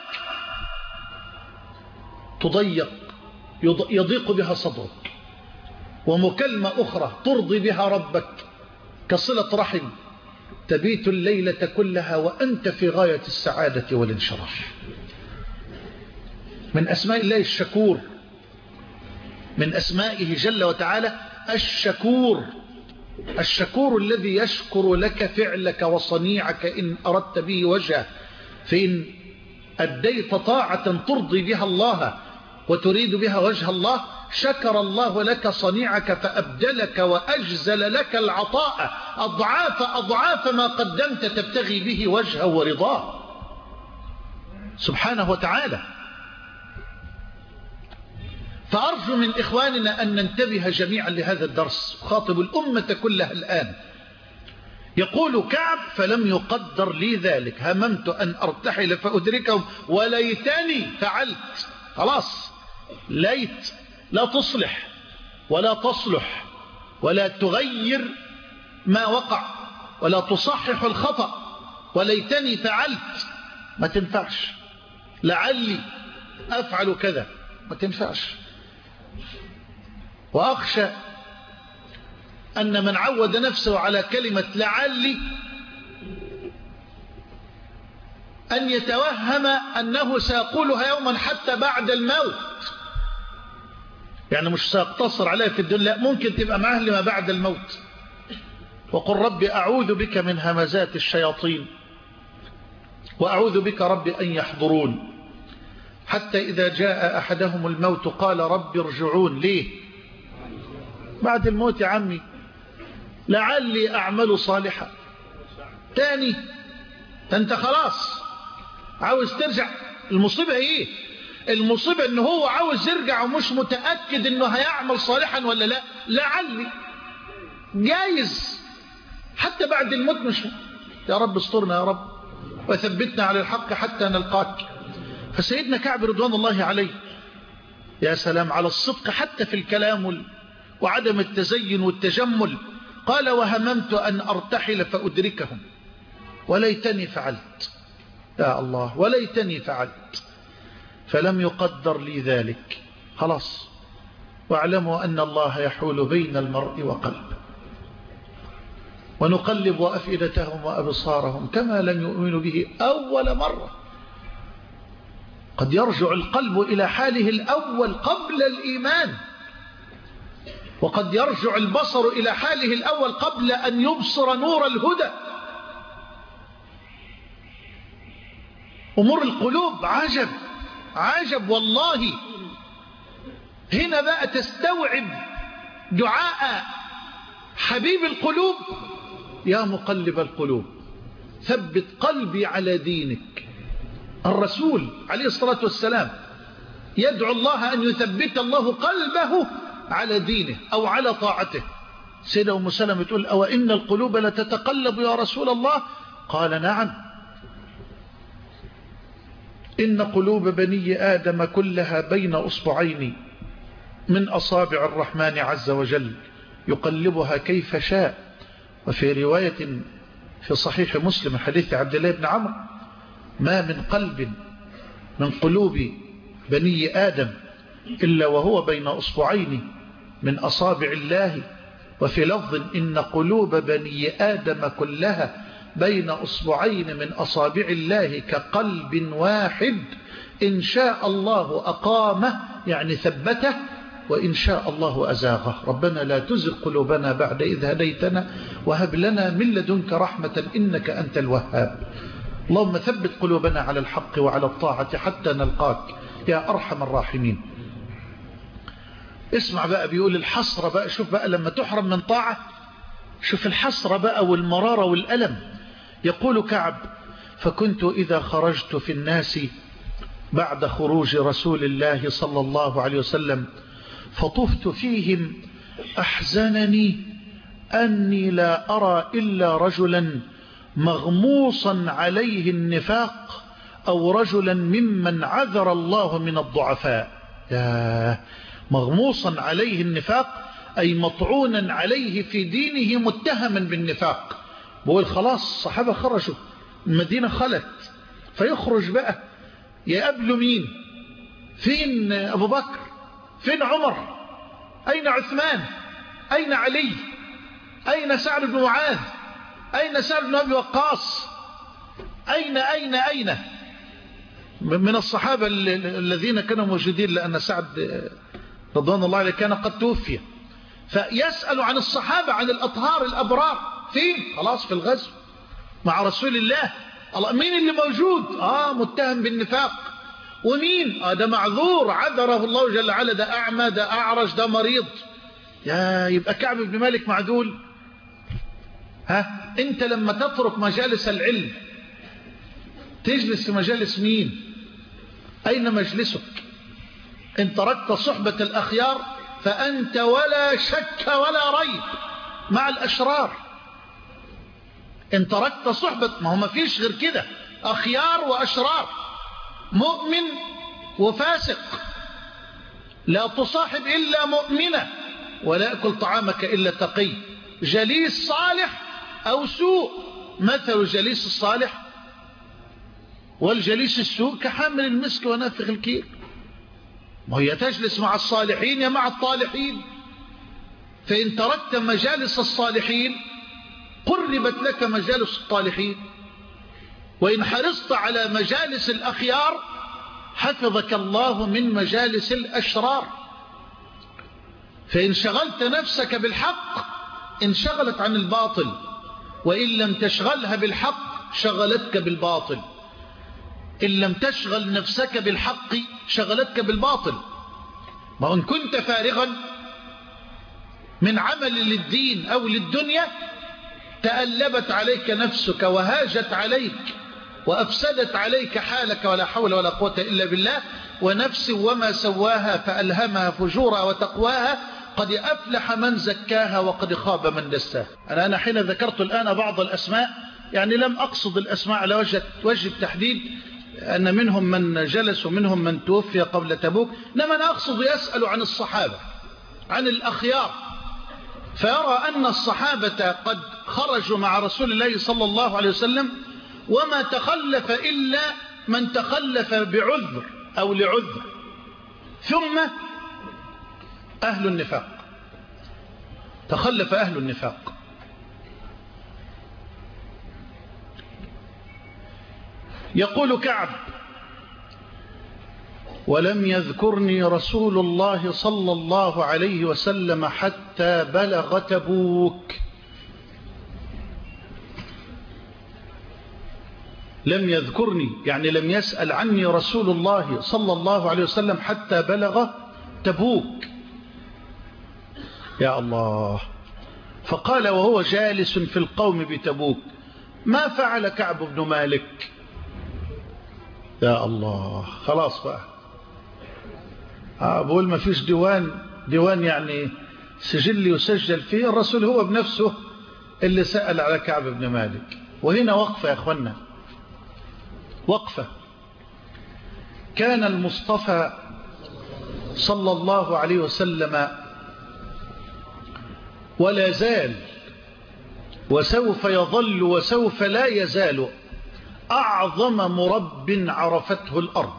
تضيق يضيق بها صدرك، ومكالمة أخرى ترضي بها ربك كصلة رحم تبيت الليلة كلها وأنت في غاية السعادة والانشراح. من أسماء الله الشكور، من أسمائه جل وتعالى الشكور، الشكور الذي يشكر لك فعلك وصنيعك إن أردت به وجهه، فإن أديت طاعة ترضي بها الله وتريد بها وجه الله شكر الله لك صنيعك فأبدلك وأجزل لك العطاء أضعاف أضعاف ما قدمت تبتغي به وجهه ورضاه سبحانه وتعالى. فأرجو من إخواننا أن ننتبه جميعا لهذا الدرس، خاطب الأمة كلها الآن. يقول كعب فلم يقدر لي ذلك، هممت أن أرتحل فأدركهم وليتني فعلت. خلاص، ليت لا تصلح ولا تصلح ولا تغير ما وقع ولا تصحح الخطأ. وليتني فعلت ما تنفعش، لعلي أفعل كذا ما تنفعش. وأخشى أن من عود نفسه على كلمة لعلي أن يتوهم أنه سيقولها يوما حتى بعد الموت، يعني مش سيقتصر عليها في الدنيا، ممكن تبقى معه لما بعد الموت. وقل رب أعوذ بك من همزات الشياطين وأعوذ بك رب أن يحضرون، حتى إذا جاء أحدهم الموت قال رب ارجعون. ليه بعد الموت يا عمي؟ لعلي أعمل صالحا. تاني أنت خلاص عاوز ترجع. المصيبة ايه؟ المصيبة انه هو عاوز يرجع ومش متأكد انه هيعمل صالحا ولا لا. لعلي جايز حتى بعد الموت مش. يا رب استرنا يا رب وثبتنا على الحق حتى نلقاك. فسيدنا كعب رضوان الله عليه يا سلام على الصدق حتى في الكلام وعدم التزين والتجمل. قال وهممت أن أرتحل فأدركهم وليتني فعلت. يا الله وليتني فعلت فلم يقدر لي ذلك. خلاص، واعلموا أن الله يحول بين المرء وقلبه ونقلب أفئدتهم وأبصارهم كما لم يؤمنوا به أول مرة. قد يرجع القلب إلى حاله الأول قبل الإيمان، وقد يرجع البصر إلى حاله الأول قبل أن يبصر نور الهدى. أمور القلوب عجب عجب والله. هنا بقى تستوعب دعاء حبيب القلوب يا مقلب القلوب ثبت قلبي على دينك. الرسول عليه الصلاة والسلام يدعو الله أن يثبت الله قلبه على دينه أو على طاعته. سيدة أم سلمة تقول أو إن القلوب لتتقلب يا رسول الله؟ قال نعم، إن قلوب بني آدم كلها بين أصبعين من أصابع الرحمن عز وجل يقلبها كيف شاء. وفي رواية في صحيح مسلم حديث عبد الله بن عمرو ما من قلب من قلوب بني آدم إلا وهو بين أصبعين من أصابع الله. وفي لفظ إن قلوب بني آدم كلها بين أصبعين من أصابع الله كقلب واحد إن شاء الله أقامه يعني ثبته وإن شاء الله أزاغه. ربنا لا تزغ قلوبنا بعد إذ هديتنا وهب لنا من لدنك رحمة إنك أنت الوهاب. اللهم ثبت قلوبنا على الحق وعلى الطاعة حتى نلقاك يا أرحم الراحمين. اسمع بقى بيقول الحسرة بقى، شوف بقى لما تحرم من طاعة، شوف الحسرة بقى والمرارة والألم. يقول كعب فكنت إذا خرجت في الناس بعد خروج رسول الله صلى الله عليه وسلم فطفت فيهم أحزنني أني لا أرى إلا رجلا مغموصا عليه النفاق أو رجلا ممن عذر الله من الضعفاء. يا مغموصا عليه النفاق أي مطعونا عليه في دينه متهما بالنفاق. بقول خلاص الصحابة خرجوا، المدينة خلت، فيخرج بقى يقابلوا مين؟ فين أبو بكر؟ فين عمر؟ أين عثمان؟ أين علي؟ أين سعد بن معاذ؟ أين سعد بن أبي وقاص؟ أين أين أين من الصحابة الذين كانوا موجودين، لأن سعد رضوان الله عليه كان قد توفي. فيسأل عن الصحابة، عن الأطهار الأبرار، فين؟ خلاص في الغزو مع رسول الله. الله مين اللي موجود؟ آه متهم بالنفاق. ومين؟ آه ده معذور عذره الله جل وعلا، ده أعمى، ده أعرج، ده مريض. يا يبقى كعب بن مالك معدول؟ ها أنت لما تترك مجالس العلم تجلس في مجالس مين؟ أين مجلسك؟ إن تركت صحبة الأخيار فأنت ولا شك ولا ريب مع الأشرار. إن تركت صحبة، ما هو ما فيش غير كده، أخيار وأشرار، مؤمن وفاسق. لا تصاحب إلا مؤمنة، ولا يأكل طعامك إلا تقي. جليس صالح أو سوء. مثل جليس الصالح والجليس السوء كحامل المسك ونافخ الكير. وهي تجلس مع الصالحين يا مع الطالحين. فإن تركت مجالس الصالحين قربت لك مجالس الطالحين، وإن حرصت على مجالس الأخيار حفظك الله من مجالس الأشرار. فإن شغلت نفسك بالحق انشغلت عن الباطل، وإن لم تشغلها بالحق شغلتك بالباطل. إن لم تشغل نفسك بالحق شغلتك بالباطل. وإن كنت فارغا من عمل للدين أو للدنيا تألبت عليك نفسك وهاجت عليك وأفسدت عليك حالك، ولا حول ولا قوة إلا بالله. ونفس وما سواها فألهمها فجورها وتقواها، قد أفلح من زكاها وقد خاب من دساها. أنا, أنا حين ذكرت الآن بعض الأسماء يعني لم أقصد الأسماء على وجه, وجه التحديد، أن منهم من جلس ومنهم من توفي قبل تبوك، إنما أنا أقصد يسأل عن الصحابة، عن الأخيار، فيرى أن الصحابة قد خرجوا مع رسول الله صلى الله عليه وسلم وما تخلف إلا من تخلف بعذر أو لعذر. ثم أهل النفاق، تخلف أهل النفاق. يقول كعب: ولم يذكرني رسول الله صلى الله عليه وسلم حتى بلغ تبوك. لم يذكرني يعني لم يسأل عني رسول الله صلى الله عليه وسلم حتى بلغ تبوك. يا الله. فقال وهو جالس في القوم بتبوك: ما فعل كعب بن مالك؟ يا الله. خلاص بقى بقول ما فيش ديوان، ديوان يعني سجل يسجل فيه. الرسول هو بنفسه اللي سأل على كعب بن مالك. وهنا وقفة يا أخوانا، وقفة. كان المصطفى صلى الله عليه وسلم ولا زال وسوف يظل وسوف لا يزال أعظم مرب عرفته الأرض،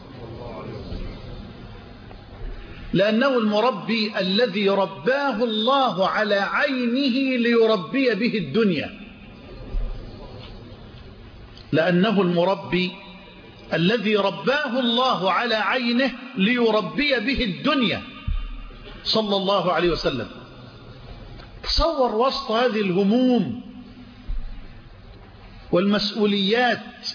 لأنه المربي الذي رباه الله على عينه ليربي به الدنيا. لأنه المربي الذي رباه الله على عينه ليربي به الدنيا صلى الله عليه وسلم. تصور وسط هذه الهموم والمسؤوليات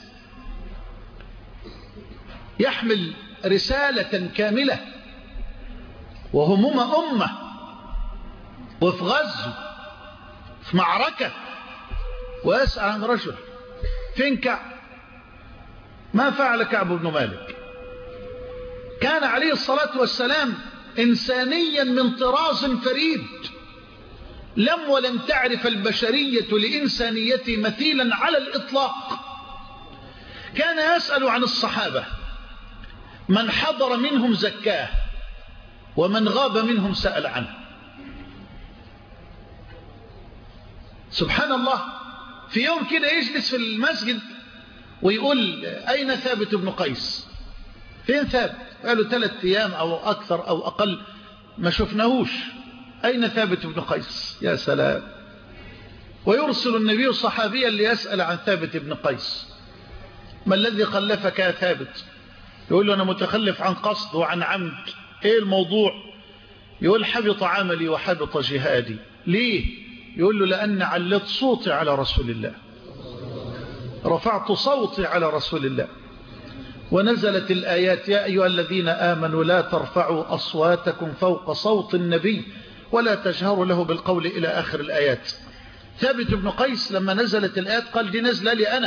يحمل رسالة كاملة وهموم أمة، وفي غزو في معركة، ويسأل عن رجل. فين كعب؟ ما فعل كعب بن مالك؟ كان عليه الصلاة والسلام إنسانيا من طراز فريد، لم ولم تعرف البشرية لإنسانيته مثيلا على الإطلاق. كان يسأل عن الصحابة، من حضر منهم زكاه، ومن غاب منهم سأل عنه. سبحان الله، في يوم كده يجلس في المسجد ويقول أين ثابت بن قيس؟ فين ثابت؟ قالوا ثلاثة أيام أو أكثر أو أقل ما شفناهوش. أين ثابت بن قيس؟ يا سلام. ويرسل النبي صحابيا ليسأل عن ثابت بن قيس. ما الذي خلفك يا ثابت؟ يقول له أنا متخلف عن قصد وعن عمد. إيه الموضوع؟ يقول حبط عملي وحبط جهادي. ليه؟ يقول له لأن علت صوتي على رسول الله، رفعت صوتي على رسول الله، ونزلت الآيات يا أيها الذين آمنوا لا ترفعوا أصواتكم فوق صوت النبي ولا تجهروا له بالقول إلى آخر الآيات. ثابت بن قيس لما نزلت الآيات قال دي نزلة لي أنا،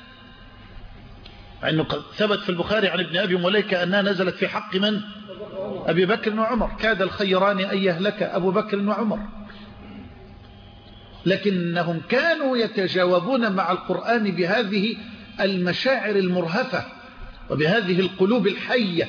أنه ثبت في البخاري عن ابن أبي مليكة أنها نزلت في حق من؟ أبي بكر وعمر. كاد الخيران أن يهلك أبو بكر وعمر، لكنهم كانوا يتجاوبون مع القرآن بهذه المشاعر المرهفة وبهذه القلوب الحية.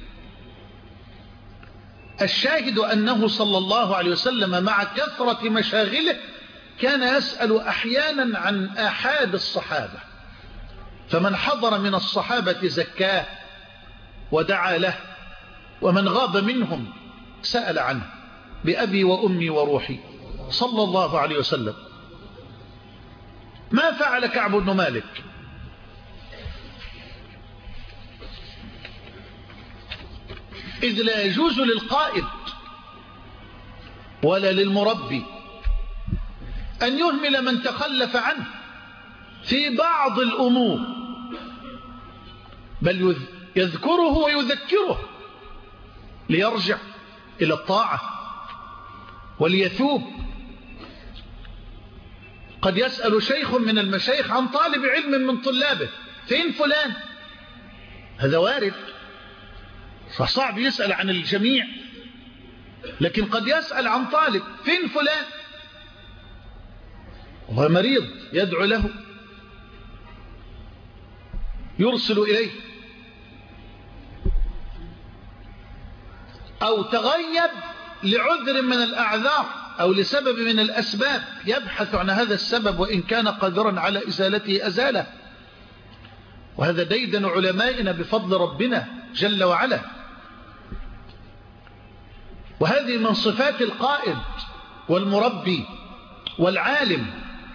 الشاهد أنه صلى الله عليه وسلم مع كثرة مشاغله كان يسأل أحيانا عن آحاد الصحابة، فمن حضر من الصحابة زكاه ودعا له، ومن غاب منهم سأل عنه بأبي وأمي وروحي صلى الله عليه وسلم. ما فعل كعب بن مالك؟ إذ لا يجوز للقائد ولا للمربي أن يهمل من تخلف عنه في بعض الأمور، بل يذكره ويذكره ليرجع إلى الطاعة وليثوب. قد يسأل شيخ من المشايخ عن طالب علم من طلابه فين فلان؟ هذا وارد، فصعب يسأل عن الجميع، لكن قد يسأل عن طالب فين فلان؟ وهو مريض يدعو له، يرسل إليه، أو تغيب لعذر من الأعذار أو لسبب من الأسباب، يبحث عن هذا السبب وإن كان قادرا على إزالته أزاله. وهذا ديدن علمائنا بفضل ربنا جل وعلا. وهذه من صفات القائد والمربي والعالم.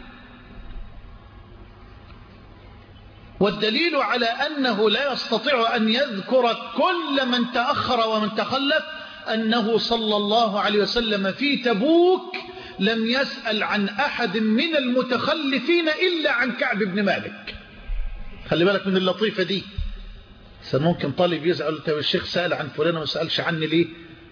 والدليل على أنه لا يستطيع أن يذكر كل من تأخر ومن تخلف أنه صلى الله عليه وسلم في تبوك لم يسأل عن أحد من المتخلفين إلا عن كعب بن مالك. خلي بالك من اللطيفة دي، ممكن طالب يزعل الشيخ سأل عن فلان وما سألش عني ليه؟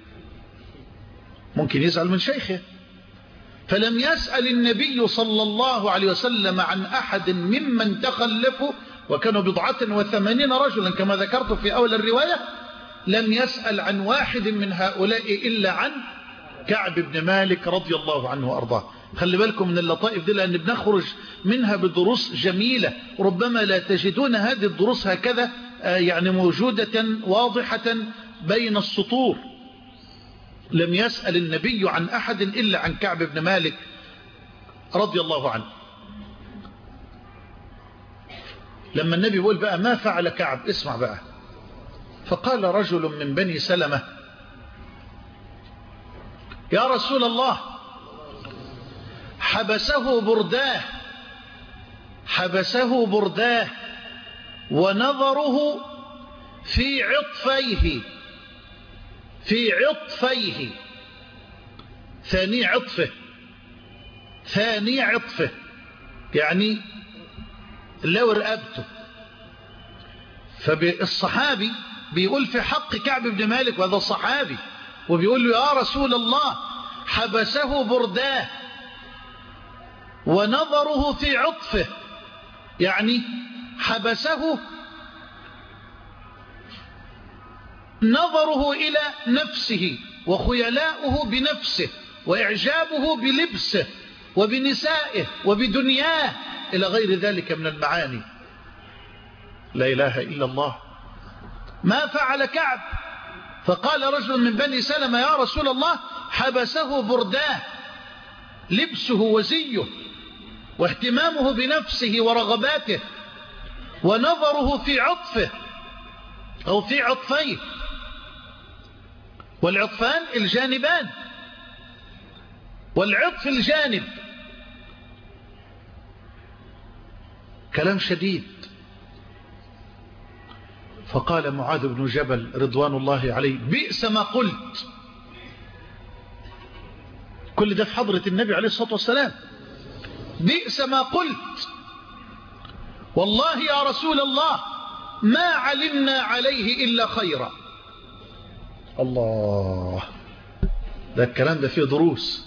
ممكن يزعل من شيخه. فلم يسأل النبي صلى الله عليه وسلم عن أحد ممن تخلفوا، وكانوا بضعة وثمانين رجلا كما ذكرت في أول الرواية، لم يسأل عن واحد من هؤلاء إلا عن كعب بن مالك رضي الله عنه وأرضاه. خلي بالكم من اللطائف دي، لأن بنخرج منها بدروس جميلة، ربما لا تجدون هذه الدروس هكذا يعني موجودة واضحة بين السطور. لم يسأل النبي عن أحد إلا عن كعب بن مالك رضي الله عنه. لما النبي يقول بقى ما فعل كعب، اسمع بقى. فقال رجل من بني سلمة يا رسول الله حبسه برداه حبسه برداه ونظره في عطفيه في عطفيه ثاني عطفه ثاني عطفه يعني لو رقبته. فالصحابي بيقول في حق كعب بن مالك، وهذا صحابي، وبيقول له يا رسول الله حبسه برداه ونظره في عطفه، يعني حبسه نظره إلى نفسه وخيلاؤه بنفسه وإعجابه بلبسه وبنسائه وبدنياه إلى غير ذلك من المعاني. لا إله إلا الله. ما فعل كعب؟ فقال رجل من بني سلمة يا رسول الله حبسه برداه، لبسه وزيه واهتمامه بنفسه ورغباته ونظره في عطفه أو في عطفيه، والعطفان الجانبان، والعطف الجانب. كلام شديد. فقال معاذ بن جبل رضوان الله عليه بئس ما قلت. كل ده في حضرة النبي عليه الصلاة والسلام. بئس ما قلت، والله يا رسول الله ما علمنا عليه إلا خيرا. الله، ده الكلام ده فيه دروس.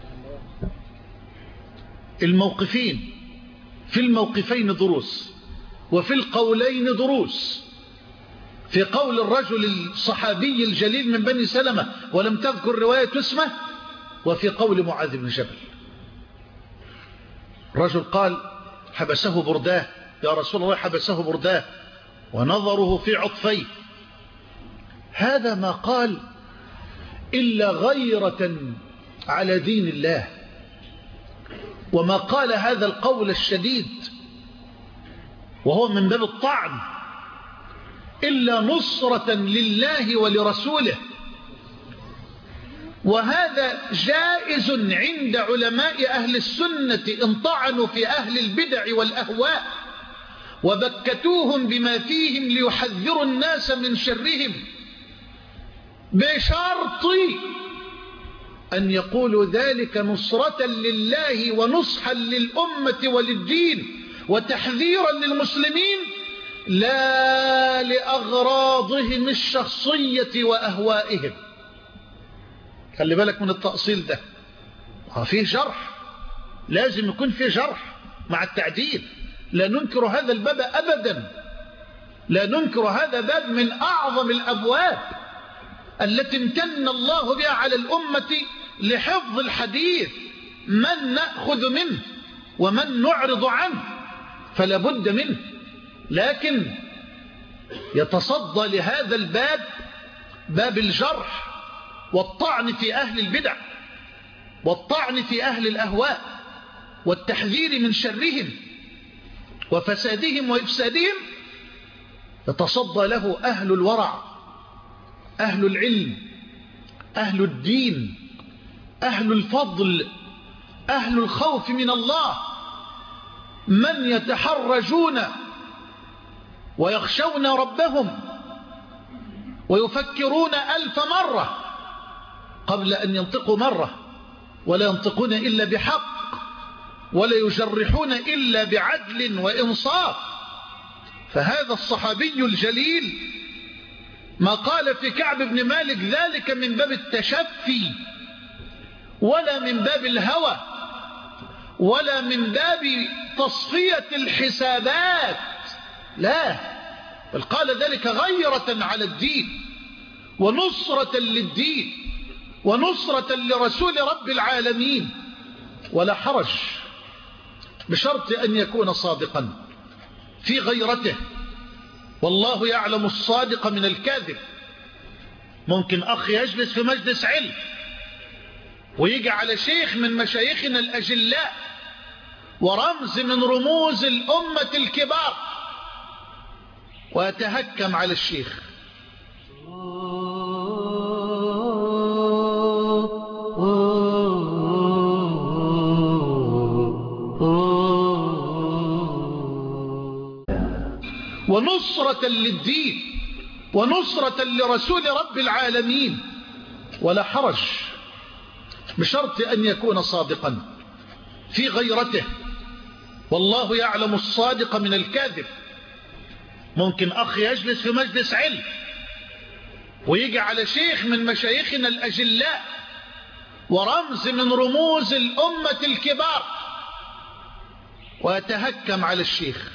الموقفين في الموقفين دروس، وفي القولين دروس. في قول الرجل الصحابي الجليل من بني سلمة ولم تذكر رواية اسمه، وفي قول معاذ بن جبل. رجل قال حبسه برداه يا رسول الله، حبسه برداه ونظره في عطفيه. هذا ما قال إلا غيرة على دين الله، وما قال هذا القول الشديد وهو من باب الطعن إلا نصرة لله ولرسوله. وهذا جائز عند علماء أهل السنة إن طعنوا في أهل البدع والأهواء وبكتوهم بما فيهم ليحذروا الناس من شرهم، بشرط أن يقولوا ذلك نصرة لله ونصحا للأمة وللدين وتحذيرا للمسلمين، لا لأغراضهم الشخصية وأهوائهم. خلي بالك من التأصيل ده. فيه جرح، لازم يكون فيه جرح مع التعديل. لا ننكر هذا الباب أبدا، لا ننكر هذا باب من أعظم الأبواب التي امتن الله بها على الأمة لحفظ الحديث، من نأخذ منه ومن نعرض عنه، فلا بد منه. لكن يتصدى لهذا الباب باب الجرح والطعن في أهل البدع والطعن في أهل الأهواء والتحذير من شرهم وفسادهم وإفسادهم. يتصدى له أهل الورع، أهل العلم، أهل الدين، أهل الفضل، أهل الخوف من الله، من يتحرجون ويخشون ربهم ويفكرون ألف مرة قبل أن ينطقوا مرة، ولا ينطقون إلا بحق، ولا يجرحون إلا بعدل وإنصاف. فهذا الصحابي الجليل ما قال في كعب بن مالك ذلك من باب التشفي، ولا من باب الهوى، ولا من باب تصفية الحسابات، لا، بل قال ذلك غيرة على الدين ونصرة للدين ونصرة لرسول رب العالمين. ولا حرج، بشرط أن يكون صادقا في غيرته، والله يعلم الصادق من الكاذب. ممكن أخ يجلس في مجلس علم ويجي على شيخ من مشايخنا الأجلاء ورمز من رموز الأمة الكبار ويتهكم على الشيخ. ونصرة للدين ونصرة لرسول رب العالمين. ولا حرج، بشرط أن يكون صادقا في غيرته، والله يعلم الصادق من الكاذب. ممكن أخ يجلس في مجلس علم ويجي على شيخ من مشايخنا الأجلاء ورمز من رموز الأمة الكبار ويتهكم على الشيخ،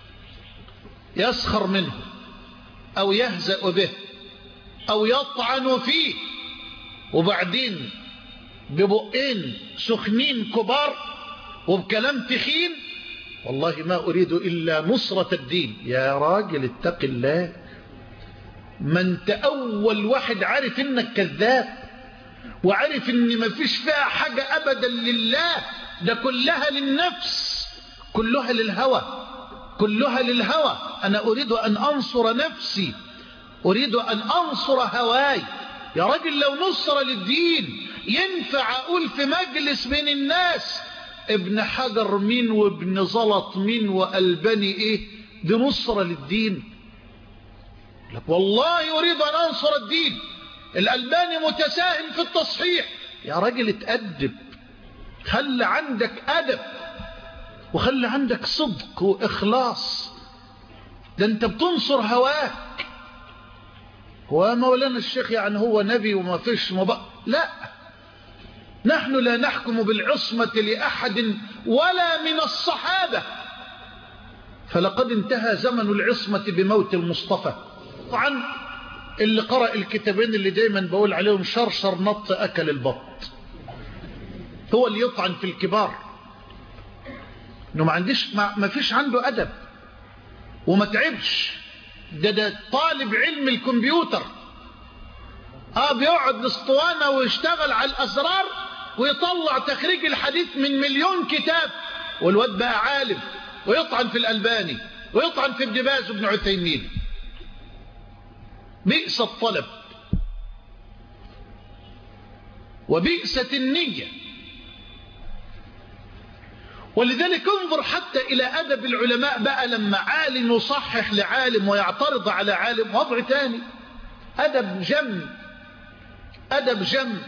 يسخر منه أو يهزأ به أو يطعن فيه، وبعدين ببقين سخنين كبار وبكلام تخين، والله ما أريد إلا نصرة الدين. يا راجل اتق الله، ما انت أول واحد عارف إنك كذاب، وعارف إن ما فيش فيها حاجة أبدا لله، ده كلها للنفس، كلها للهوى، كلها للهوى. أنا أريد أن أنصر نفسي، أريد أن أنصر هواي. يا راجل لو نصر للدين ينفع أقول في مجلس من الناس ابن حجر مين وابن زلط مين وألباني إيه؟ دي نصر للدين؟ لك والله أريد أن أنصر الدين، الألباني متساهم في التصحيح. يا راجل اتأدب، خلي عندك أدب، وخلي عندك صدق وإخلاص. ده أنت بتنصر هواك. هو مولانا الشيخ يعني هو نبي وما فيش مبقى؟ لا، نحن لا نحكم بالعصمة لأحد ولا من الصحابة، فلقد انتهى زمن العصمة بموت المصطفى. طبعا اللي قرأ الكتابين اللي دايما بقول عليهم شرشر نط أكل البط، هو اللي يطعن في الكبار انه ما عنديش ما, ما فيش عنده أدب وما تعبش. ده ده طالب علم الكمبيوتر، اه بيقعد الاسطوانة ويشتغل على الأسرار ويطلع تخريج الحديث من مليون كتاب، والواد بقى عالم ويطعن في الألباني ويطعن في ابن باز وابن عثيمين. بئس الطلب وبئست النية. ولذلك انظر حتى إلى أدب العلماء بقى، لما عالم يصحح لعالم ويعترض على عالم، وضع تاني، أدب جم، أدب جم.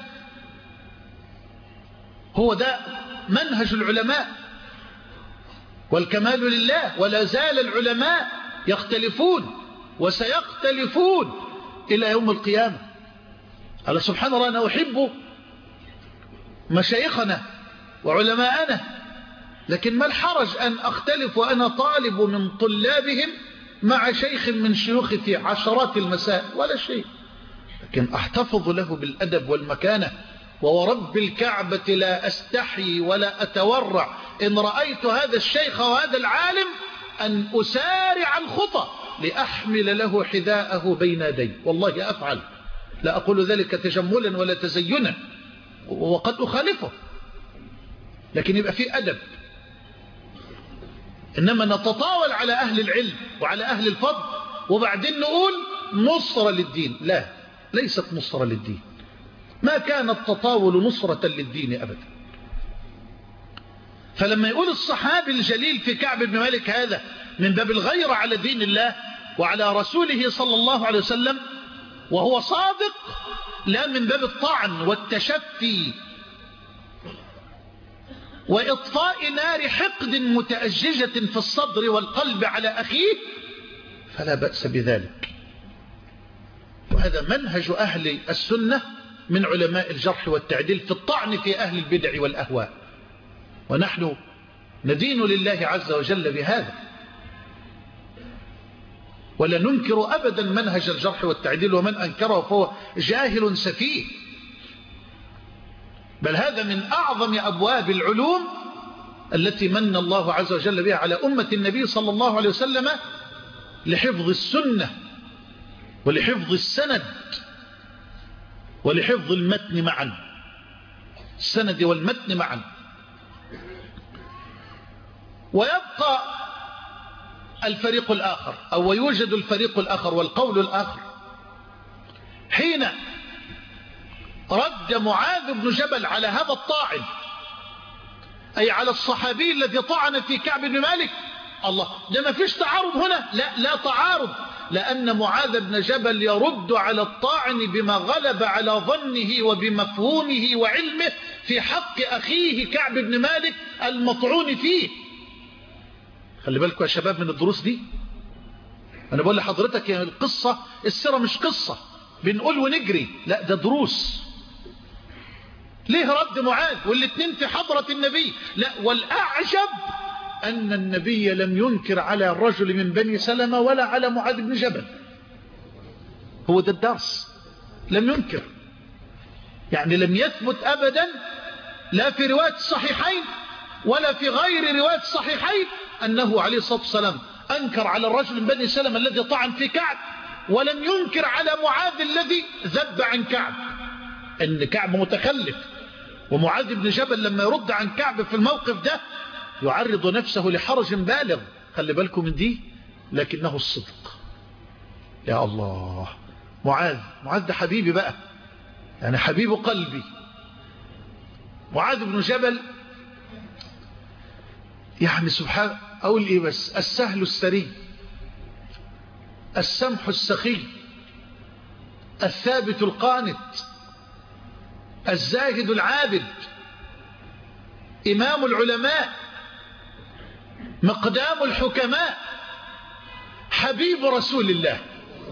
هو ده منهج العلماء، والكمال لله. ولا زال العلماء يختلفون وسيختلفون إلى يوم القيامة. الله سبحانه وتعالى أنا أحب مشايخنا وعلماءنا، لكن ما الحرج أن أختلف وأنا طالب من طلابهم مع شيخ من شيوخي في عشرات المسائل؟ ولا شيء، لكن أحتفظ له بالأدب والمكانة. وورب الكعبة لا أستحي ولا أتورع إن رأيت هذا الشيخ وهذا العالم أن أسارع الخطى لأحمل له حذاءه بين يدي، والله أفعل. لا أقول ذلك تجملا ولا تزينا، وقد أخالفه، لكن يبقى فيه أدب. إنما نتطاول على أهل العلم وعلى أهل الفضل وبعدين نقول نصرة للدين. لا، ليست نصرة للدين، ما كان التطاول نصرة للدين أبدا. فلما يقول الصحابي الجليل في كعب بن مالك هذا من باب الغيرة على دين الله وعلى رسوله صلى الله عليه وسلم وهو صادق، لا من باب الطعن والتشفي وإطفاء نار حقد متأججة في الصدر والقلب على أخيه، فلا بأس بذلك. وهذا منهج أهل السنة من علماء الجرح والتعديل في الطعن في أهل البدع والأهواء، ونحن ندين لله عز وجل بهذا، ولا ننكر أبدا منهج الجرح والتعديل، ومن أنكره فهو جاهل سفيه. بل هذا من أعظم أبواب العلوم التي من الله عز وجل بها على أمة النبي صلى الله عليه وسلم لحفظ السنة ولحفظ السند ولحفظ المتن معا، السند والمتن معا. ويبقى الفريق الآخر، أو يوجد الفريق الآخر والقول الآخر، حين رد معاذ بن جبل على هذا الطاعن، أي على الصحابي الذي طعن في كعب بن مالك. الله، ده ما فيش تعارض هنا، لا لا تعارض، لأن معاذ بن جبل يرد على الطاعن بما غلب على ظنه وبمفهومه وعلمه في حق أخيه كعب بن مالك المطعون فيه. خلي بالكم يا شباب من الدروس دي، أنا بقول لحضرتك يا القصة السيرة مش قصة بنقول ونجري، لا ده دروس. ليه رد معاذ والاثنين في حضرة النبي؟ لا، والأعجب أن النبي لم ينكر على الرجل من بني سلمة ولا على معاذ بن جبل. هو ده الدرس، لم ينكر، يعني لم يثبت أبدا لا في رواية الصحيحين ولا في غير رواية الصحيحين أنه عليه الصلاة والسلام أنكر على الرجل من بني سلمة الذي طعن في كعب ولم ينكر على معاذ الذي ذب عن كعب ان كعب متخلف، ومعاذ بن جبل لما يرد عن كعب في الموقف ده يعرض نفسه لحرج بالغ. خلي بالكم من دي، لكنه الصدق. يا الله، معاذ معاذ ده حبيبي بقى، يعني حبيب قلبي. معاذ بن جبل يعني سبحان أقول إيه بس، السهل السري، السمح السخي، الثابت القانت، الزاهد العابد، إمام العلماء، مقدام الحكماء، حبيب رسول الله.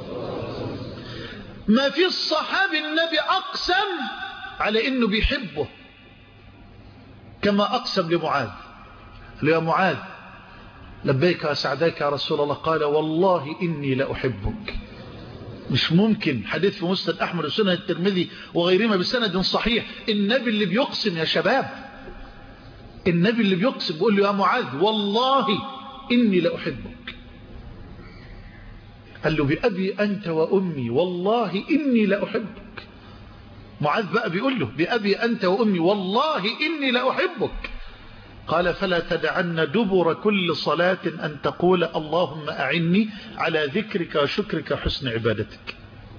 ما في الصحابي النبي أقسم على إنه بيحبه كما أقسم لمعاذ. قال يا معاذ لبيك وسعديك يا رسول الله. قال والله إني لأحبك. مش ممكن، حديث في مسند أحمد وسنن الترمذي وغيرهما بسند صحيح. النبي اللي بيقسم يا شباب، النبي اللي بيقسم بيقول له يا معاذ والله إني لأحبك. قال له بأبي أنت وأمي والله إني لأحبك. معاذ بقى بيقول له بأبي أنت وأمي والله إني لأحبك. قال فلا تدعن دبر كل صلاة أن تقول اللهم أعني على ذكرك وشكرك وحسن عبادتك.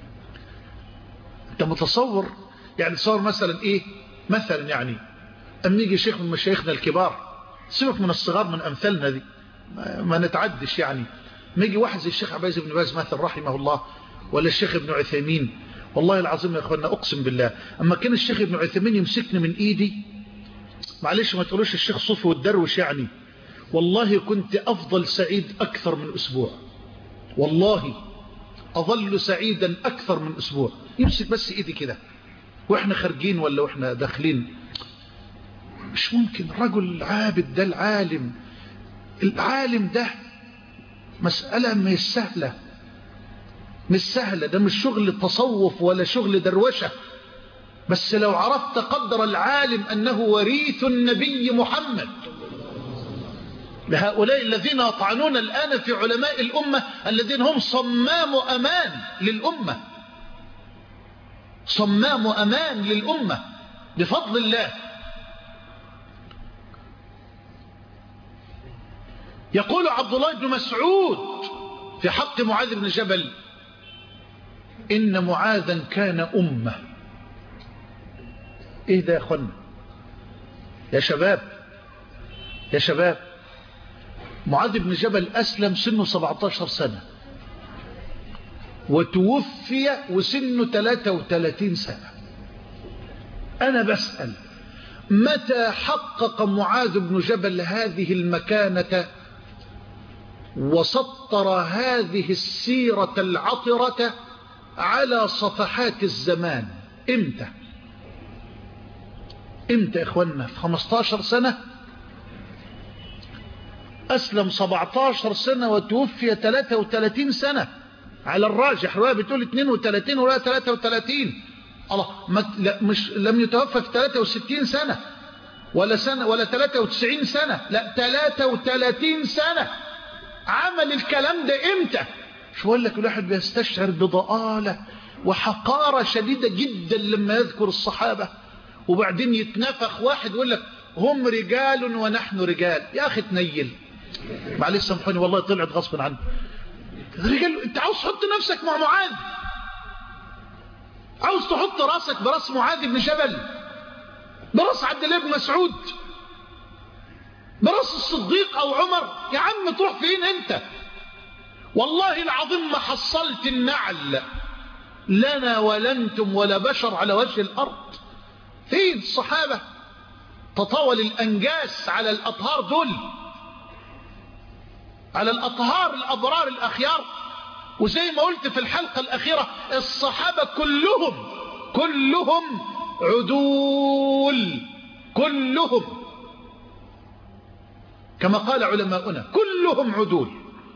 أنت متصور يعني تصور مثلا إيه، مثلا يعني أم يجي شيخ من مشايخنا الكبار، سيبك من الصغار من أمثالنا دي ما نتعدش، يعني ما يجي واحد زي الشيخ عباس بن باز مثلا رحمه الله، ولا الشيخ ابن عثيمين. والله العظيم يا أخوانا أقسم بالله أما كان الشيخ ابن عثيمين يمسكني من إيدي، معلش ما تقولوش الشيخ صوفي والدروش يعني، والله كنت أفضل سعيد أكثر من أسبوع، والله أظل سعيدا أكثر من أسبوع. يمسك بس إيدي كده وإحنا خارجين ولا وإحنا داخلين. مش ممكن، رجل عابد ده، العالم العالم ده مسألة مش سهلة، مش سهلة، ده مش شغل تصوف ولا شغل دروشة. بس لو عرفت قدر العالم أنه وريث النبي محمد، لهؤلاء الذين يطعنون الآن في علماء الأمة الذين هم صمام أمان للأمة، صمام أمان للأمة بفضل الله. يقول عبد الله بن مسعود في حق معاذ بن جبل إن معاذا كان أمة. إيه ده يا أخوانا يا شباب يا شباب؟ معاذ بن جبل أسلم سنه سبعة عشر سنة وتوفي وسنه ثلاثة وثلاثين سنة. أنا بسأل متى حقق معاذ بن جبل هذه المكانة وسطر هذه السيرة العطرة على صفحات الزمان؟ امتى امتى يا اخوانا؟ في خمسة عشر سنة أسلم سبعة عشر سنة وتوفي ثلاثة وثلاثين سنة على الراجح. رواية بتقول اثنين وثلاثين ورواية ثلاثة وثلاثين. الله لا مش لم يتوفى في ثلاثة وستين سنة ولا سنة ولا ثلاثة وتسعين سنة، لا ثلاثة وثلاثين سنة. عمل الكلام ده امتى؟ شو اقول لك، الواحد بيستشعر بضآلة وحقارة شديدة جدا لما يذكر الصحابة، وبعدين يتنفخ واحد يقول لك هم رجال ونحن رجال. يا أخي تنيل، معلش سامحوني والله طلعت غصبا عني. رجال؟ انت عاوز تحط نفسك مع معاذ؟ عاوز تحط راسك براس معاذ بن جبل، براس عبد الله بن مسعود، براس الصديق أو عمر؟ يا عم تروح فين انت؟ والله العظيم ما حصلت النعل لنا ولا انتم ولا بشر على وجه الأرض. فين الصحابة؟ تطاول الأنجاس على الأطهار دول، على الأطهار الأبرار الأخيار. وزي ما قلت في الحلقة الأخيرة الصحابة كلهم كلهم عدول، كلهم كما قال علماؤنا كلهم عدول،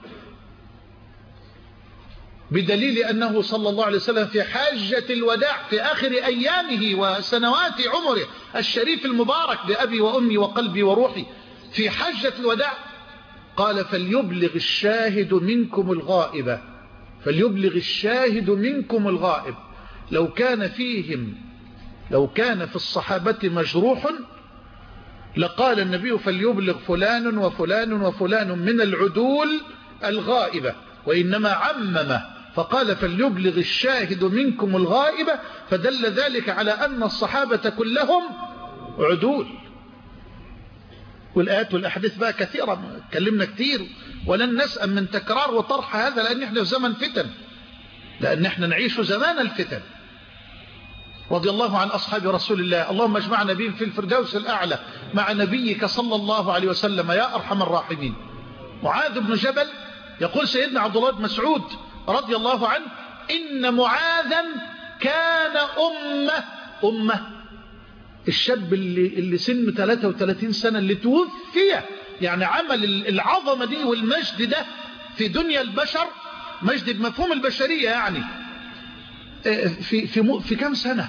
بدليل أنه صلى الله عليه وسلم في حجة الوداع في آخر أيامه وسنوات عمره الشريف المبارك بأبي وأمي وقلبي وروحي، في حجة الوداع قال فليبلغ الشاهد منكم الغائبة، فليبلغ الشاهد منكم الغائب. لو كان فيهم لو كان في الصحابة مجروح لقال النبي فليبلغ فلان وفلان وفلان من العدول الغائبة، وإنما عممه فقال فليبلغ الشاهد منكم الغائبة، فدل ذلك على أن الصحابة كلهم عدول. والآيات والأحاديث بقى كثيرة، كلمنا كثير ولن نسأم من تكرار وطرح هذا، لأن احنا في زمن فتن، لأن احنا نعيش زمان الفتن. رضي الله عن أصحاب رسول الله، اللهم اجمعنا بهم في الفردوس الأعلى مع نبيك صلى الله عليه وسلم يا أرحم الراحمين. معاذ بن جبل يقول سيدنا عبد الله بن مسعود رضي الله عنه إن معاذا كان أمة أمة الشاب اللي, اللي سن ثلاثة وثلاثين سنة اللي توفي، يعني عمل العظمة دي والمجد ده في دنيا البشر، مجد بمفهوم البشرية، يعني في, في, في كم سنة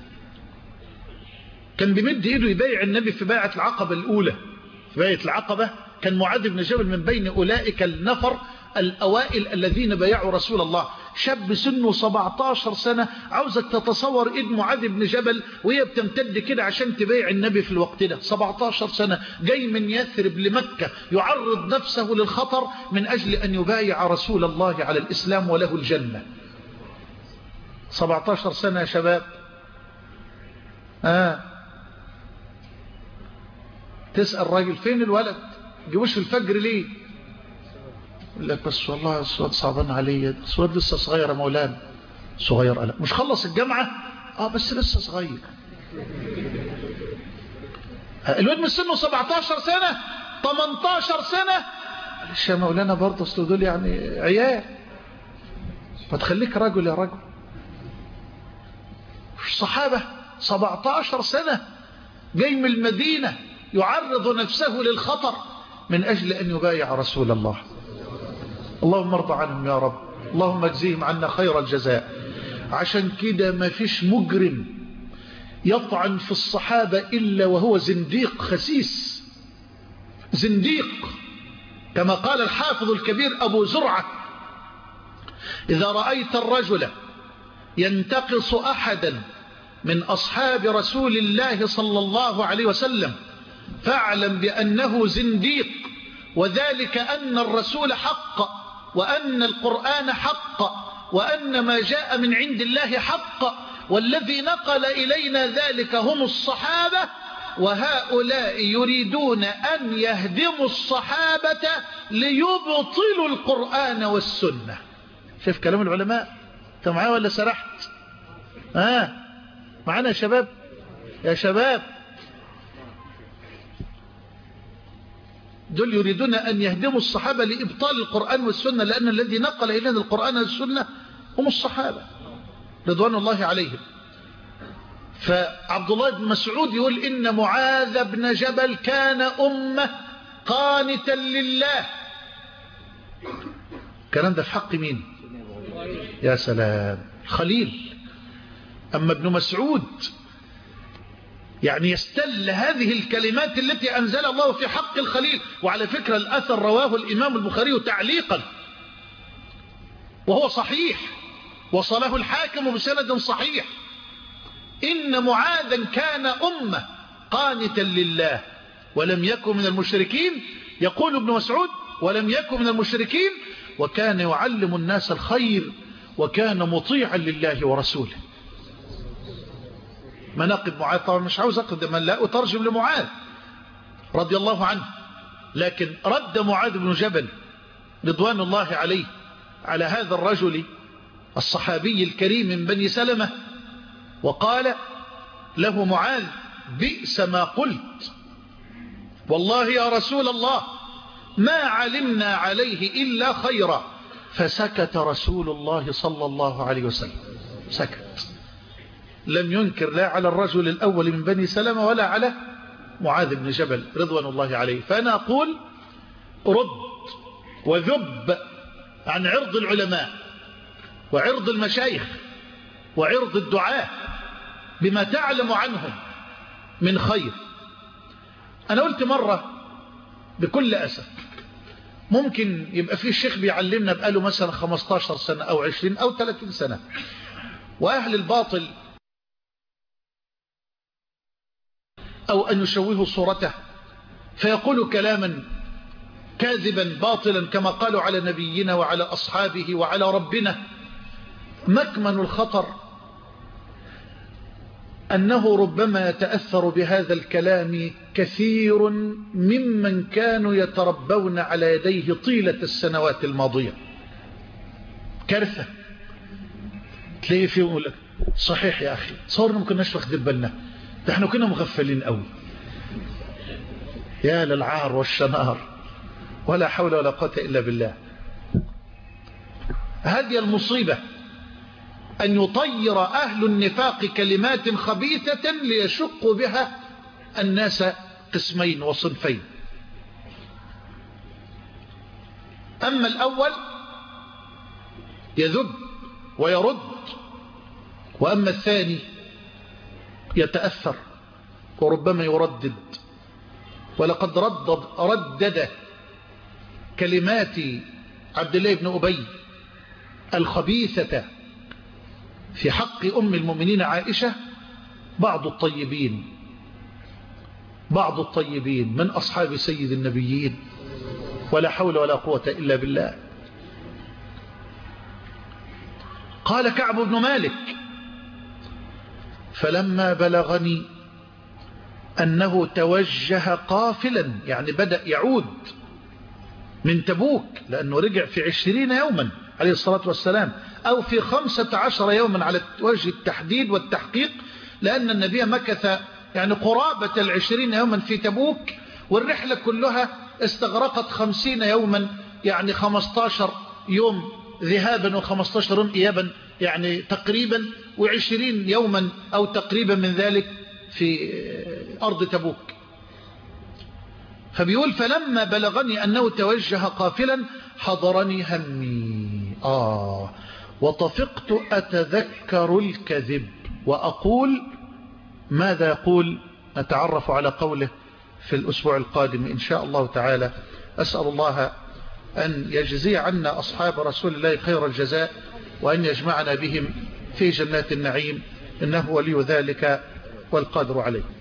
كان بيمد ايده يبايع النبي في بيعة العقبة الأولى. في بيعة العقبة كان معاذ بن جبل من بين أولئك النفر الأوائل الذين بايعوا رسول الله. شاب سنه سبعتاشر سنة، عاوزك تتصور ايد معاذ بن جبل وهي بتمتد كده عشان تبايع النبي في الوقت ده. سبعتاشر سنة جاي من يثرب لمكة يعرض نفسه للخطر من أجل أن يبايع رسول الله على الإسلام وله الجنة. سبعتاشر سنة يا شباب. آه. تسأل راجل فين الولد جيبوش في الفجر ليه؟ يقول لك بس والله السواد صعبان علي، السواد لسه صغير يا مولانا. صغير؟ ألا مش خلص الجامعة؟ اه بس لسه صغير. الواد من سنه سبعتاشر سنة تمنتاشر سنة. معلش يا مولانا برضه اصل دول يعني عيال، ما تخليك رجل يا رجل. الصحابة سبعتاشر سنة جاي من المدينة يعرض نفسه للخطر من أجل أن يبايع رسول الله. اللهم ارضى عنهم يا رب، اللهم اجزيهم عنا خير الجزاء. عشان كده ما فيش مجرم يطعن في الصحابة إلا وهو زنديق خسيس، زنديق. كما قال الحافظ الكبير أبو زرعة إذا رأيت الرجل ينتقص أحدا من أصحاب رسول الله صلى الله عليه وسلم فاعلم بأنه زنديق، وذلك أن الرسول حق، وأن القرآن حق، وأن ما جاء من عند الله حق، والذي نقل إلينا ذلك هم الصحابة، وهؤلاء يريدون أن يهدموا الصحابة ليبطلوا القرآن والسنة. شايف كلام العلماء؟ انت معايا ولا سرحت؟ آه معانا يا شباب؟ يا شباب دول يريدون أن يهدموا الصحابة لإبطال القرآن والسنة، لأن الذي نقل إلينا القرآن والسنة هم الصحابة رضوان الله عليهم. فعبد الله بن مسعود يقول إن معاذ بن جبل كان أمة قانتا لله. الكلام ده في حق مين؟ يا سلام، خليل. أما ابن مسعود يعني يستل هذه الكلمات التي أنزل الله في حق الخليل. وعلى فكرة الأثر رواه الإمام البخاري تعليقا وهو صحيح، وصله الحاكم بسند صحيح. إن معاذا كان أمة قانتا لله ولم يكن من المشركين. يقول ابن مسعود ولم يكن من المشركين، وكان يعلم الناس الخير، وكان مطيعا لله ورسوله. مناقب معاذ طبعا مش عاوز أقدم لا أترجم لمعاذ رضي الله عنه، لكن رد معاذ بن جبل رضوان الله عليه على هذا الرجل الصحابي الكريم من بني سلمة، وقال له معاذ بئس ما قلت، والله يا رسول الله ما علمنا عليه إلا خيرا. فسكت رسول الله صلى الله عليه وسلم، سكت، لم ينكر لا على الرجل الأول من بني سلمة ولا على معاذ بن جبل رضوان الله عليه. فأنا أقول رد وذب عن عرض العلماء وعرض المشايخ وعرض الدعاة بما تعلم عنهم من خير. أنا قلت مرة بكل أسف ممكن يبقى في شيخ بيعلمنا بقاله مثلا خمستاشر سنة أو عشرين أو ثلاثين سنة، وأهل الباطل أو أن يشوهوا صورته فيقول كلاما كاذبا باطلا كما قالوا على نبينا وعلى أصحابه وعلى ربنا. مكمن الخطر أنه ربما يتأثر بهذا الكلام كثير ممن كانوا يتربون على يديه طيلة السنوات الماضية. كارثة. تلاقيه فيه يقول لك صحيح يا أخي، صورنا ما كناش واخدين بالنا، ده احنا كنا مغفلين قوي. يا للعار والشنار، ولا حول ولا قوة إلا بالله. هذه المصيبة أن يطير أهل النفاق كلمات خبيثة ليشقوا بها الناس قسمين وصنفين. أما الأول يذب ويرد، وأما الثاني يتأثر وربما يردد. ولقد ردد, ردد كلمات عبد الله بن أبي الخبيثة في حق أم المؤمنين عائشة بعض الطيبين بعض الطيبين من أصحاب سيد النبيين، ولا حول ولا قوة إلا بالله. قال كعب بن مالك: فلما بلغني أنه توجه قافلا، يعني بدأ يعود من تبوك، لأنه رجع في عشرين يوما عليه الصلاة والسلام، أو في خمسة عشر يوما على وجه التحديد والتحقيق، لأن النبي مكث يعني قرابة العشرين يوما في تبوك، والرحلة كلها استغرقت خمسين يوما، يعني خمستاشر يوم ذهابا وخمستاشر يوم إيابا، يعني تقريبا، وعشرين يوما أو تقريبا من ذلك في أرض تبوك. فبيقول: فلما بلغني أنه توجه قافلا حضرني همي آه وطفقت أتذكر الكذب وأقول ماذا يقول. نتعرف على قوله في الأسبوع القادم إن شاء الله تعالى. أسأل الله أن يجزي عنا أصحاب رسول الله خير الجزاء، وأن يجمعنا بهم في جنات النعيم، إنه ولي ذلك والقادر عليه.